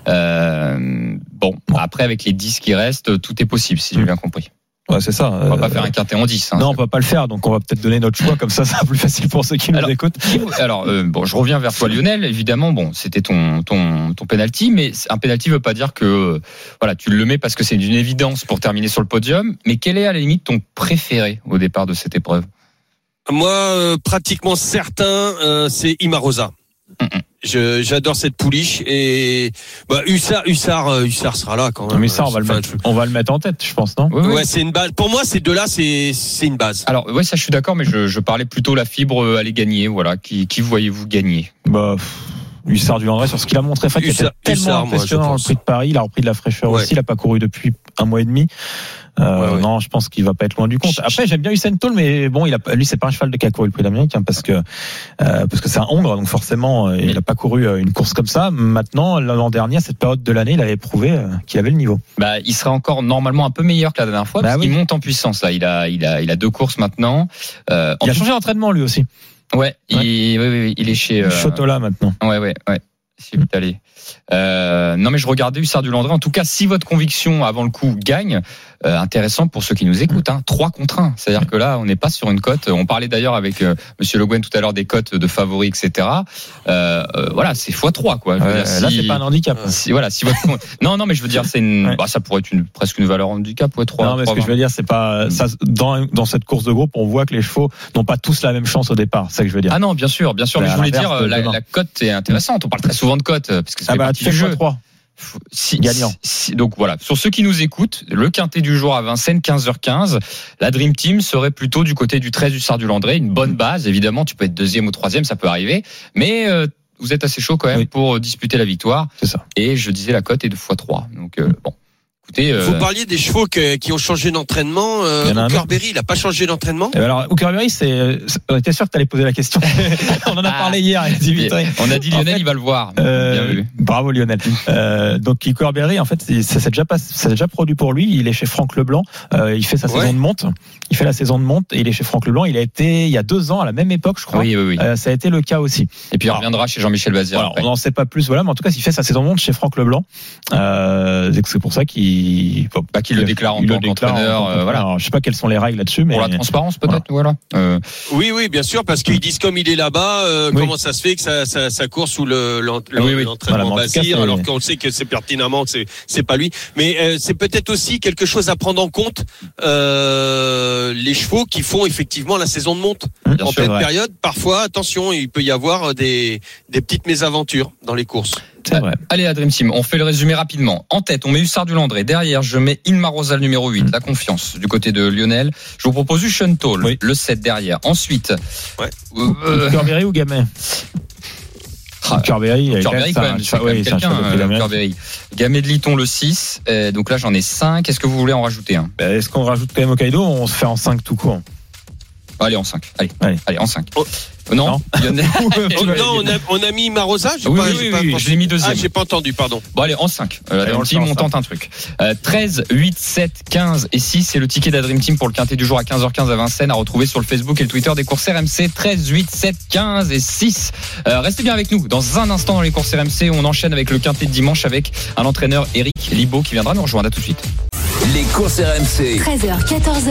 Euh, bon, après, avec les dix qui restent, tout est possible, si j'ai bien compris. Ouais, c'est ça. On va Euh, pas faire un quintet en dix. Hein. Non, on peut pas le faire, donc on va peut-être donner notre choix, comme ça, ça sera plus facile pour ceux qui nous Alors, écoutent. Alors, euh, bon, je reviens vers toi, Lionel. Évidemment, bon, c'était ton ton ton penalty, mais un penalty veut pas dire que euh, voilà, tu le mets parce que c'est une évidence pour terminer sur le podium. Mais quel est à la limite ton préféré au départ de cette épreuve? Moi, euh, pratiquement certain, euh, c'est Imarosa. Mm-mm. Je, j'adore cette pouliche et bah, Hussard, Hussard, euh, Hussard sera là quand même. Mais ça, on va, le Enfin, mettre, on va le mettre en tête, je pense, non? Oui, oui. Ouais, c'est une base. Pour moi, ces deux-là, c'est c'est une base. Alors, ouais, ça, je suis d'accord, mais je, je parlais plutôt la fibre euh, aller gagner. Voilà, qui qui voyez-vous gagner? Bah, pff, Hussard du Landré, sur ce qu'il a montré, en fait, il était Hussard- tellement Hussard, moi, je impressionnant dans le pense. prix de Paris. Il a repris de la fraîcheur Ouais. aussi. Il a pas couru depuis un mois et demi. Euh, Ouais, ouais. Non, je pense qu'il va pas être loin du compte. Après, j'aime bien Usain Toll, mais bon, il a, lui, c'est pas un cheval de qui a couru le prix d'Amérique, hein, parce que, euh, parce que c'est un Hongre, donc forcément, euh, il a pas couru euh, une course comme ça. Maintenant, l'an dernier, à cette période de l'année, il avait prouvé euh, qu'il avait le niveau. Bah, il sera encore normalement un peu meilleur que la dernière fois, Bah parce oui. qu'il monte en puissance. Là, il a il a il a deux courses maintenant. Euh, en Il a tout- changé d'entraînement, lui aussi. Ouais, Il, oui, oui, oui, il est chez. euh, Chotola, maintenant. Ouais, ouais, ouais. Si vous allez. Euh, non, mais je regardais Hussard du Landré. En tout cas, si votre conviction avant le coup gagne, euh, intéressant pour ceux qui nous écoutent, hein, trois contre un. C'est-à-dire que là, on n'est pas sur une cote. On parlait d'ailleurs avec euh, Monsieur Le Guen tout à l'heure des cotes de favoris, et cetera. Euh, euh, voilà, c'est fois trois, quoi. Je veux Ouais, dire, là, si- c'est pas un handicap. si, voilà, si votre non, non, mais je veux dire, c'est une, Ouais. bah, ça pourrait être une presque une valeur handicap, ouais, trois. Non, mais ce trois que je veux dire, c'est pas ça. Dans, dans cette course de groupe, on voit que les chevaux n'ont pas tous la même chance au départ. C'est ça que je veux dire. Ah non, bien sûr, bien sûr. Mais Mais à je voulais l'inverse dire, de la, demain. la cote est intéressante. On parle très souvent de cote parce que ça Ah fait bah, partie tu fais du jeu. fois trois. Si, Gagnant. si- donc voilà, sur ceux qui nous écoutent, le quintet du jour à Vincennes, quinze heures quinze. La Dream Team serait plutôt du côté du treize Hussard du Landré, une bonne base. Évidemment, tu peux être deuxième ou troisième, ça peut arriver, mais euh, vous êtes assez chaud quand même Oui. pour euh, disputer la victoire. C'est ça. Et je disais la cote est de fois trois. Donc euh, bon, écoutez, euh, Vous parliez des chevaux que- qui ont changé d'entraînement. Euh, Il y en a un autre. Hookerberry, il a pas changé d'entraînement. Eh ben alors, Hookerberry, c'est, c'est- on était sûr que tu allais poser la question. On en a Ah. parlé hier à dix-huit heures. on a dit En Lionel, fait, il va le voir. Euh, Bien vu. bravo Lionel. Euh, donc Hookerberry, en fait, c'est- ça s'est déjà pas, ça s'est déjà produit pour lui. Il est chez Franck Leblanc. Euh, il fait sa Ouais. saison de monte. Il fait la saison de monte et il est chez Franck Leblanc. Il a été il y a deux ans à la même époque, je crois. Oui, oui, oui. Euh, ça a été le cas aussi. Et puis il alors, reviendra chez Jean-Michel Bazir. Voilà, après. on n'en sait pas plus, voilà, mais en tout cas, il fait sa saison de monte chez Franck Leblanc. Euh, c'est c'est pour ça qu'il, Bah, qu'il le déclare en il le tant déclare en qu'entraîneur, tant euh, qu'entraîneur. voilà. Alors, je sais pas quelles sont les règles là-dessus, mais Pour la transparence, peut-être, voilà. Euh, Oui, oui, bien sûr, parce qu'ils disent comme il est là-bas, euh, Oui. comment ça se fait que ça, ça, ça court sous le, l'ent- Oui, oui. l'entraînement Voilà, mais en tout cas, Bazir, c'est- alors qu'on sait que c'est pertinemment que c'est, c'est pas lui. Mais euh, c'est peut-être aussi quelque chose à prendre en compte, euh, les chevaux qui font effectivement la saison de monte. Bien En sûr, pleine ouais. période, parfois, attention, il peut y avoir des, des petites mésaventures dans les courses. C'est vrai. Allez, la Dream Team, on fait le résumé rapidement. En tête, on met Hussard du Landré. Derrière, je mets Inmar Rosal numéro huit, mmh. la confiance du côté de Lionel. Je vous propose Usain Toll, oui. le sept derrière. Ensuite, ouais. euh, Corberry ou Gamet ah, Corberry, Corberry quand même, c'est quand même quelqu'un, euh, Corberry. Gamet de Liton le six. Euh, donc là, j'en ai cinq. Est-ce que vous voulez en rajouter un? bah, Est-ce qu'on rajoute quand même Hokkaido ou on se fait en cinq tout court? Allez, en cinq. Allez, allez, allez en cinq. Oh. Non, non. oh, non on, a, on a mis Marosa. J'ai oui, pas, oui, j'ai oui, pas oui, je l'ai mis deuxième. Ah, j'ai pas entendu, pardon. Bon, allez, en cinq. Euh, la Dream Team, on tente un truc. Euh, treize, huit, sept, quinze et six, c'est le ticket de la Dream Team pour le quintet du jour à quinze heures quinze à Vincennes, à retrouver sur le Facebook et le Twitter des courses R M C. treize, huit, sept, quinze et six. Euh, restez bien avec nous. Dans un instant, dans les courses R M C, on enchaîne avec le quintet de dimanche avec un entraîneur, Eric Libaud, qui viendra nous rejoindre. À tout de suite. Les courses R M C. treize heures, quatorze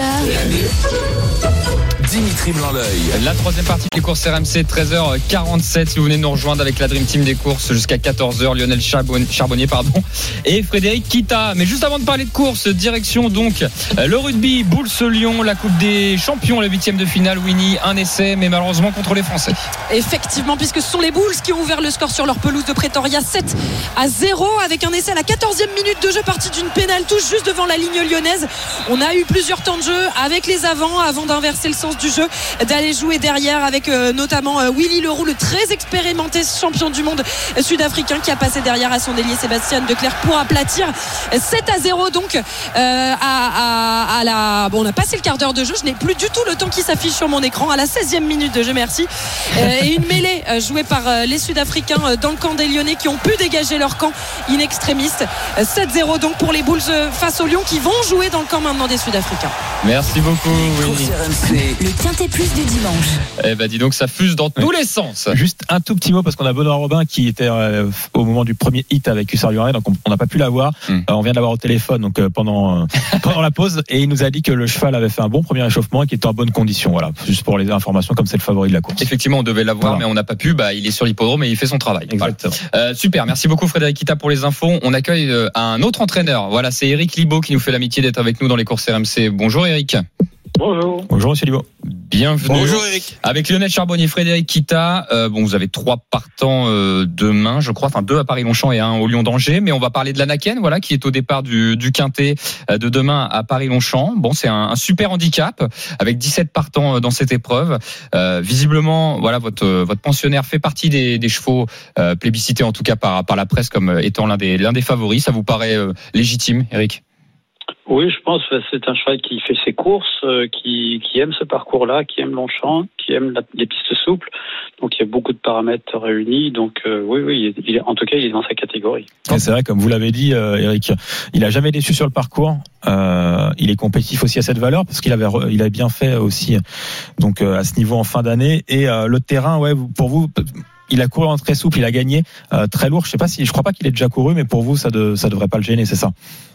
heures. Dimitri Blanc-L'Oeil. La troisième partie des courses R M C, treize heures quarante-sept. Si vous venez de nous rejoindre avec la Dream Team des courses jusqu'à quatorze heures, Lionel Charbonnier pardon, et Frédéric Kita. Mais juste avant de parler de course, direction donc le rugby, Boulse-Lyon, la Coupe des Champions, le huitième de finale. Winnie, un essai, mais malheureusement contre les Français. Effectivement, puisque ce sont les Bulls qui ont ouvert le score sur leur pelouse de Pretoria, sept à zéro, avec un essai à la quatorzième minute de jeu, parti d'une pénale touche juste devant la ligne lyonnaise. On a eu plusieurs temps de jeu avec les avants avant d'inverser le sens du jeu, d'aller jouer derrière avec euh, notamment euh, Willy Leroux, le très expérimenté champion du monde sud-africain, qui a passé derrière à son ailier Sébastien Declercq pour aplatir. Sept à zéro donc euh, à, à, à la bon, on a passé le quart d'heure de jeu, je n'ai plus du tout le temps qui s'affiche sur mon écran, à la seizième minute de jeu, merci. Euh, et une mêlée euh, jouée par euh, les Sud-Africains euh, dans le camp des Lyonnais, qui ont pu dégager leur camp in extremis. euh, sept zéro donc pour les Bulls euh, face aux Lions, qui vont jouer dans le camp maintenant des Sud-Africains. Merci beaucoup Winnie. Le quintet plus du dimanche. Eh ben dis donc, ça fuse dans tous les sens. Juste un tout petit mot, parce qu'on a Benoît Robin qui était euh, au moment du premier hit avec Hussard du Landré, donc on n'a pas pu l'avoir. Mm. Euh, on vient de l'avoir au téléphone donc euh, pendant euh, pendant la pause, et il nous a dit que le cheval avait fait un bon premier échauffement et qu'il était en bonne condition. Voilà, juste pour les informations, comme c'est le favori de la course. Effectivement, on devait l'avoir, voilà. mais on n'a pas pu. Bah, il est sur l'hippodrome et il fait son travail. Exactement. Voilà. Euh, super, merci beaucoup Frédéric Kita pour les infos. On accueille euh, un autre entraîneur. Voilà, c'est Eric Libaud qui nous fait l'amitié d'être avec nous dans les courses R M C. Bonjour Eric. Bonjour. Bonjour monsieur Libaud. Bienvenue. Bonjour Eric. Avec Lionel Charbonnier, Frédéric Kita. Euh, bon, vous avez trois partants euh, demain, je crois, enfin deux à Paris-Longchamp et un au Lyon d'Angers. Mais on va parler de l'Anaken, voilà, qui est au départ du, du quintet euh, de demain à Paris-Longchamp. Bon, c'est un, un super handicap avec dix-sept partants dans cette épreuve. Euh, visiblement, voilà, votre votre pensionnaire fait partie des, des chevaux euh, plébiscités en tout cas par par la presse comme étant l'un des l'un des favoris. Ça vous paraît euh, légitime, Eric? Oui, je pense que c'est un cheval qui fait ses courses, euh, qui, qui aime ce parcours-là, qui aime Longchamp, qui aime la, les pistes souples. Donc il y a beaucoup de paramètres réunis. Donc euh, oui, oui, il est, en tout cas, il est dans sa catégorie. Et c'est vrai, comme vous l'avez dit, euh, Eric, il a jamais déçu sur le parcours. Euh, il est compétitif aussi à cette valeur, parce qu'il avait, il a bien fait aussi, donc euh, à ce niveau en fin d'année. Et euh, le terrain, ouais, pour vous. Il a couru en très souple, il a gagné euh, très lourd. Je sais pas si, je crois pas qu'il ait déjà couru, mais pour vous, ça de, ça devrait pas le gêner, c'est ça?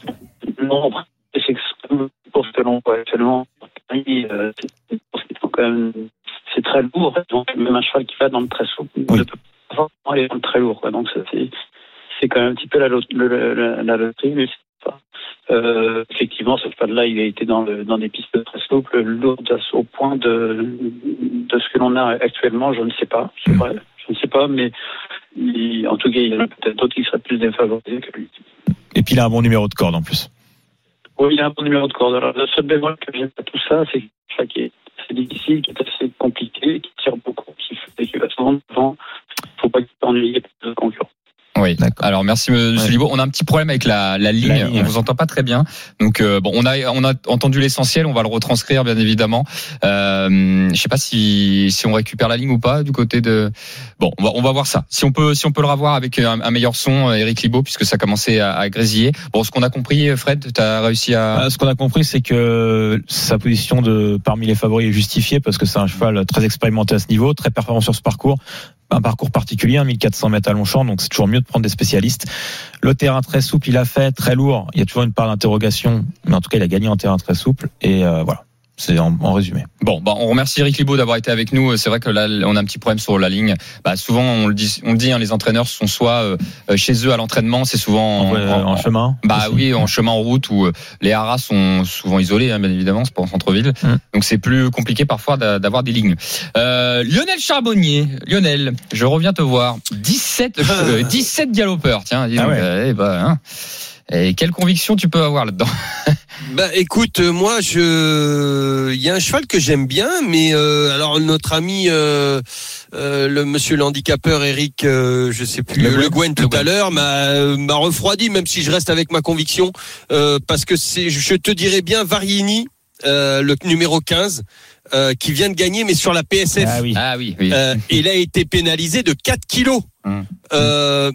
Non, c'est pour ce que l'on voit actuellement. Euh, c'est, quand même, c'est très lourd. Donc même un cheval qui va dans le très souple oui. ne peut pas forcément aller dans le très lourd. Quoi. Donc c'est, c'est quand même un petit peu la, la, la loterie, mais c'est pas. Euh, effectivement, ce cheval-là, il a été dans, le, dans des pistes très souples, lourdes au point de, de ce que l'on a actuellement. Je ne sais pas. C'est vrai. Je ne sais pas, mais il, en tout cas, il y en a peut-être d'autres qui seraient plus défavorisés que lui. Et puis il a un bon numéro de corde en plus. Oui, il a un bon numéro de corde. Alors, le seul bémol que j'aime à tout ça, c'est que qui est assez difficile, qui est assez compliqué, qui tire beaucoup, qui, fait, qui va souvent devant. Il ne faut pas qu'il s'ennuie de concurrents. Oui, d'accord. Alors merci Monsieur ouais. Libaud. On a un petit problème avec la, la ligne. La ligne on vous entend pas très bien. Donc euh, bon, on a on a entendu l'essentiel. On va le retranscrire bien évidemment. Euh, je sais pas si si on récupère la ligne ou pas du côté de. Bon, on va on va voir ça. Si on peut si on peut le revoir avec un, un meilleur son, Eric Libaud, puisque ça commençait à, à grésiller. Bon, ce qu'on a compris, Fred, tu as réussi à. Ce qu'on a compris, c'est que sa position de parmi les favoris est justifiée parce que c'est un cheval très expérimenté à ce niveau, très performant sur ce parcours. Un parcours particulier, mille quatre cents mètres à Longchamp, donc c'est toujours mieux de prendre des spécialistes. Le terrain très souple, il a fait très lourd. Il y a toujours une part d'interrogation, mais en tout cas, il a gagné en terrain très souple. Et euh, voilà, C'est en, en résumé. Bon, bah, on remercie Eric Libaud d'avoir été avec nous. C'est vrai que là, on a un petit problème sur la ligne. Bah, souvent, on le dit, on le dit, hein, les entraîneurs sont soit euh, chez eux à l'entraînement, c'est souvent en, en, en, en chemin. Bah aussi. Oui, en chemin, en route, où euh, les haras sont souvent isolés, hein, bien évidemment, c'est pas en centre-ville. Mmh. Donc c'est plus compliqué parfois d'avoir des lignes. Euh, Lionel Charbonnier, Lionel, je reviens te voir. dix-sept, euh, dix-sept galopeurs, tiens. Dis ah ouais. euh, eh bah, hein. Et quelle conviction tu peux avoir là-dedans? Bah écoute, moi je, il y a un cheval que j'aime bien, mais euh, alors notre ami euh, euh, le monsieur l'handicapeur Eric, euh, je sais plus, le, le Gwen tout le à l'heure m'a m'a refroidi, même si je reste avec ma conviction, euh, parce que c'est, je te dirais bien Varieni, euh, le numéro quinze. Euh, qui vient de gagner, mais sur la P S F. Ah oui. Ah oui, oui. Euh, il a été pénalisé de quatre kilos. Hum. Euh,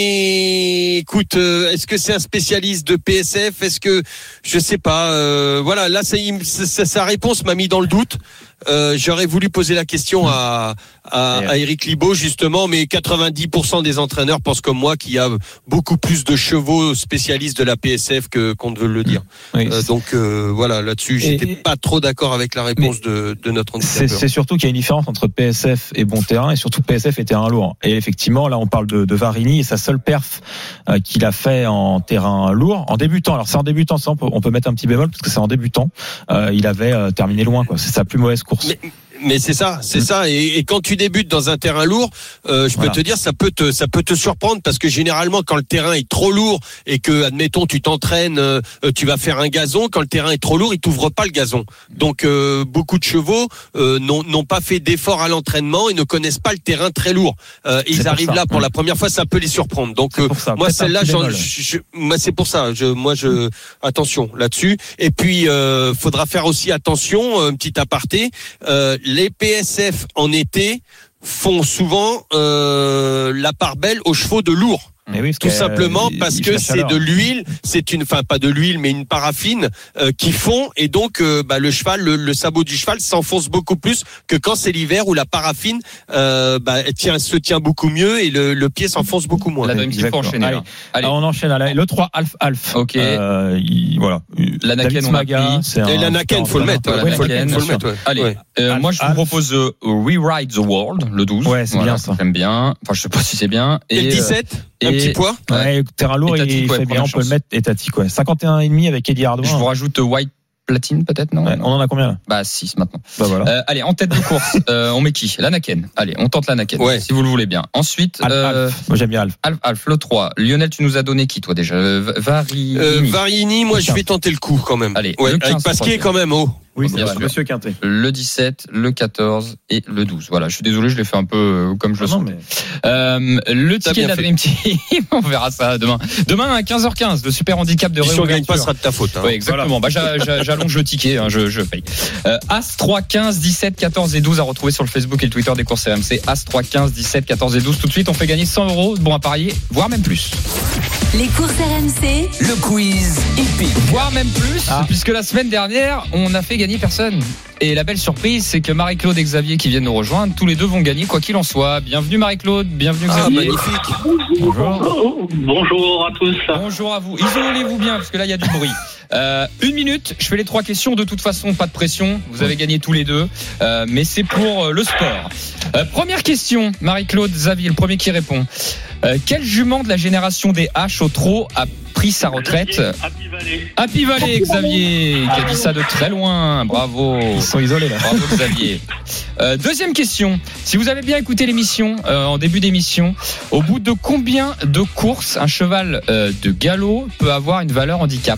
mais écoute, euh, est-ce que c'est un spécialiste de P S F? Est-ce que je sais pas. Euh, voilà, là, ça, ça, sa réponse m'a mis dans le doute. Euh, j'aurais voulu poser la question à, à, à Eric Libaud justement, mais quatre-vingt-dix pour cent des entraîneurs pensent comme moi qu'il y a beaucoup plus de chevaux spécialistes de la P S F que qu'on ne veut le dire. Oui. Euh, donc euh, voilà, là-dessus, j'étais et, pas trop d'accord avec la réponse de, de notre handicapeur. C'est, c'est surtout qu'il y a une différence entre P S F et bon terrain, et surtout P S F et terrain lourd. Et effectivement, là, on parle de, de Varieni et sa seule perf euh, qu'il a fait en terrain lourd, en débutant. Alors c'est en débutant, ça on peut, on peut mettre un petit bémol parce que c'est en débutant. Euh, il avait euh, terminé loin, quoi. C'est sa plus mauvaise course. Mais, mais c'est ça, c'est mmh. ça. Et, et quand tu débutes dans un terrain lourd, euh, je peux voilà. te dire, ça peut te, ça peut te surprendre parce que généralement, quand le terrain est trop lourd et que, admettons, tu t'entraînes, euh, tu vas faire un gazon. Quand le terrain est trop lourd, il t'ouvre pas le gazon. Donc, euh, beaucoup de chevaux euh, n'ont, n'ont pas fait d'efforts à l'entraînement et ne connaissent pas le terrain très lourd. Euh, et ils arrivent ça. là pour mmh. la première fois, ça peut les surprendre. Donc, euh, moi, Peut-être celle-là, j'en, je, je, moi, c'est pour ça. Je, moi, je, attention là-dessus. Et puis, euh, faudra faire aussi attention, un petit aparté. Euh, les P S F en été font souvent euh, la part belle aux chevaux de lourd. Mais oui, tout simplement euh, parce que c'est de l'huile, c'est une, enfin pas de l'huile, mais une paraffine euh, qui fond et donc euh, bah, le cheval, le, le sabot du cheval s'enfonce beaucoup plus que quand c'est l'hiver où la paraffine euh, bah, tient, se tient beaucoup mieux et le, le pied s'enfonce beaucoup moins. Là, il faut enchaîner. Allez. Allez. Alors, on enchaîne. Allez. Le trois Alf Alf. Ok. Euh, il, voilà. L'Anaken, on a pris. Et l'Anaken, faut le mettre. Ouais, faut le mettre. Ouais. Allez. Ouais. Euh, moi, je vous propose euh, Rewrite the World, le douze. Ouais, c'est voilà, bien ça. J'aime bien. Enfin, je sais pas si c'est bien. Et, et le dix-sept. Et un petit poids. Ouais, terrain lourd, il fait bien, on peut le mettre étatique, ouais. cinquante et un virgule cinq avec Eddie Hardouin. Je vous rajoute White Platine, peut-être, non, ouais, non? On en a combien là? Bah six maintenant. Bah voilà. Euh, allez, en tête de course, euh, on met qui? L'Anaken. Allez, on tente l'Anaken, ouais. si vous le voulez bien. Ensuite, Alf, euh, Alf. Moi j'aime bien Alf. Alf, Alf, le trois. Lionel, tu nous as donné qui toi déjà? Varieni. Euh, Varieni, moi je vais tenter le coup quand même. Allez, ouais, avec Pasquier quand même, oh. Oui, c'est sûr. Monsieur Quintet. Le dix-sept, le quatorze et le douze. Voilà, je suis désolé, je l'ai fait un peu euh, comme je ah le sens. Mais... Euh, le ticket de la Dream Team, on verra ça demain. Demain à quinze heures quinze, le super handicap de réouverture. Si on gagne pas, ce sera de ta faute. Hein. Oui, exactement. Voilà. Bah, j'allonge le ticket, hein, je, je paye. Euh, As trois, quinze, dix-sept, quatorze et douze à retrouver sur le Facebook et le Twitter des courses R M C. As trois, quinze, dix-sept, quatorze et douze. Tout de suite, on fait gagner cent euros de bons à parier, voire même plus. Les courses R M C, le quiz hippique. Voire même plus, ah. puisque la semaine dernière, on n'a fait gagner personne. Et la belle surprise, c'est que Marie-Claude et Xavier qui viennent nous rejoindre, tous les deux vont gagner quoi qu'il en soit. Bienvenue Marie-Claude, bienvenue Xavier. Ah, magnifique. Bonjour. Bonjour à tous. Bonjour à vous. Isolez-vous bien, parce que là, il y a du bruit. Euh, une minute, je fais les trois questions. De toute façon, pas de pression. Vous avez gagné tous les deux. Euh, mais c'est pour euh, le sport. Euh, première question, Marie-Claude, Xavier, le premier qui répond. Euh, quel jument de la génération des H au trot a pris sa retraite? Happy Valley. Happy Valley, Xavier, qui a dit ça de très loin. Bravo. Ils sont isolés là. Bravo Xavier. Euh, deuxième question. Si vous avez bien écouté l'émission, euh, en début d'émission, au bout de combien de courses un cheval euh, de galop peut avoir une valeur handicap?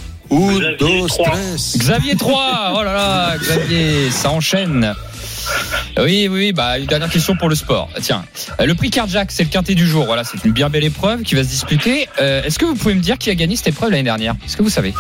Ou deux stress. Xavier trois. Oh là là, Xavier, ça enchaîne. Oui, oui, oui, bah, une dernière question pour le sport. Tiens, le prix Carjack, c'est le quintet du jour. Voilà, c'est une bien belle épreuve qui va se disputer. Euh, est-ce que vous pouvez me dire qui a gagné cette épreuve l'année dernière? Est-ce que vous savez?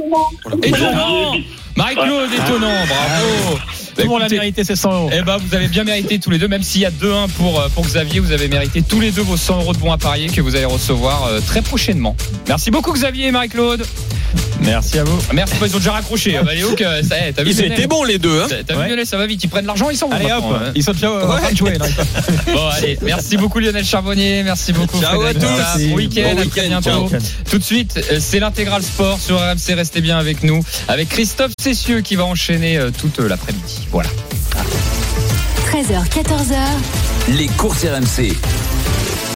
Étonnant. Marie-Claude, étonnant, bravo. Tout le monde a mérité ses cent euros. Eh ben, vous avez bien mérité tous les deux, même s'il y a deux un pour, pour Xavier, vous avez mérité tous les deux vos cent euros de bons à parier que vous allez recevoir très prochainement. Merci beaucoup Xavier et Marie-Claude. Merci à vous. Merci, ils ont déjà raccroché. Ah bah, Léo, que ça, t'as vu Ils étaient bons les deux. Hein. T'as vu Ouais. Lionel, ça va vite. Ils prennent l'argent, ils sont bons. Allez hop, maintenant, hein. ils sont déjà en train de jouer. non, Bon, allez, merci beaucoup Lionel Charbonnier, merci beaucoup. Ciao Frédéric à tous. Costa. Bon week-end, Bon à week-end, très bientôt. ciao. Tout de suite, euh, c'est l'intégral sport sur R M C. Restez bien avec nous, avec Christophe Cessieux qui va enchaîner euh, toute euh, l'après-midi. Voilà. treize heures, quatorze heures. Les courses R M C.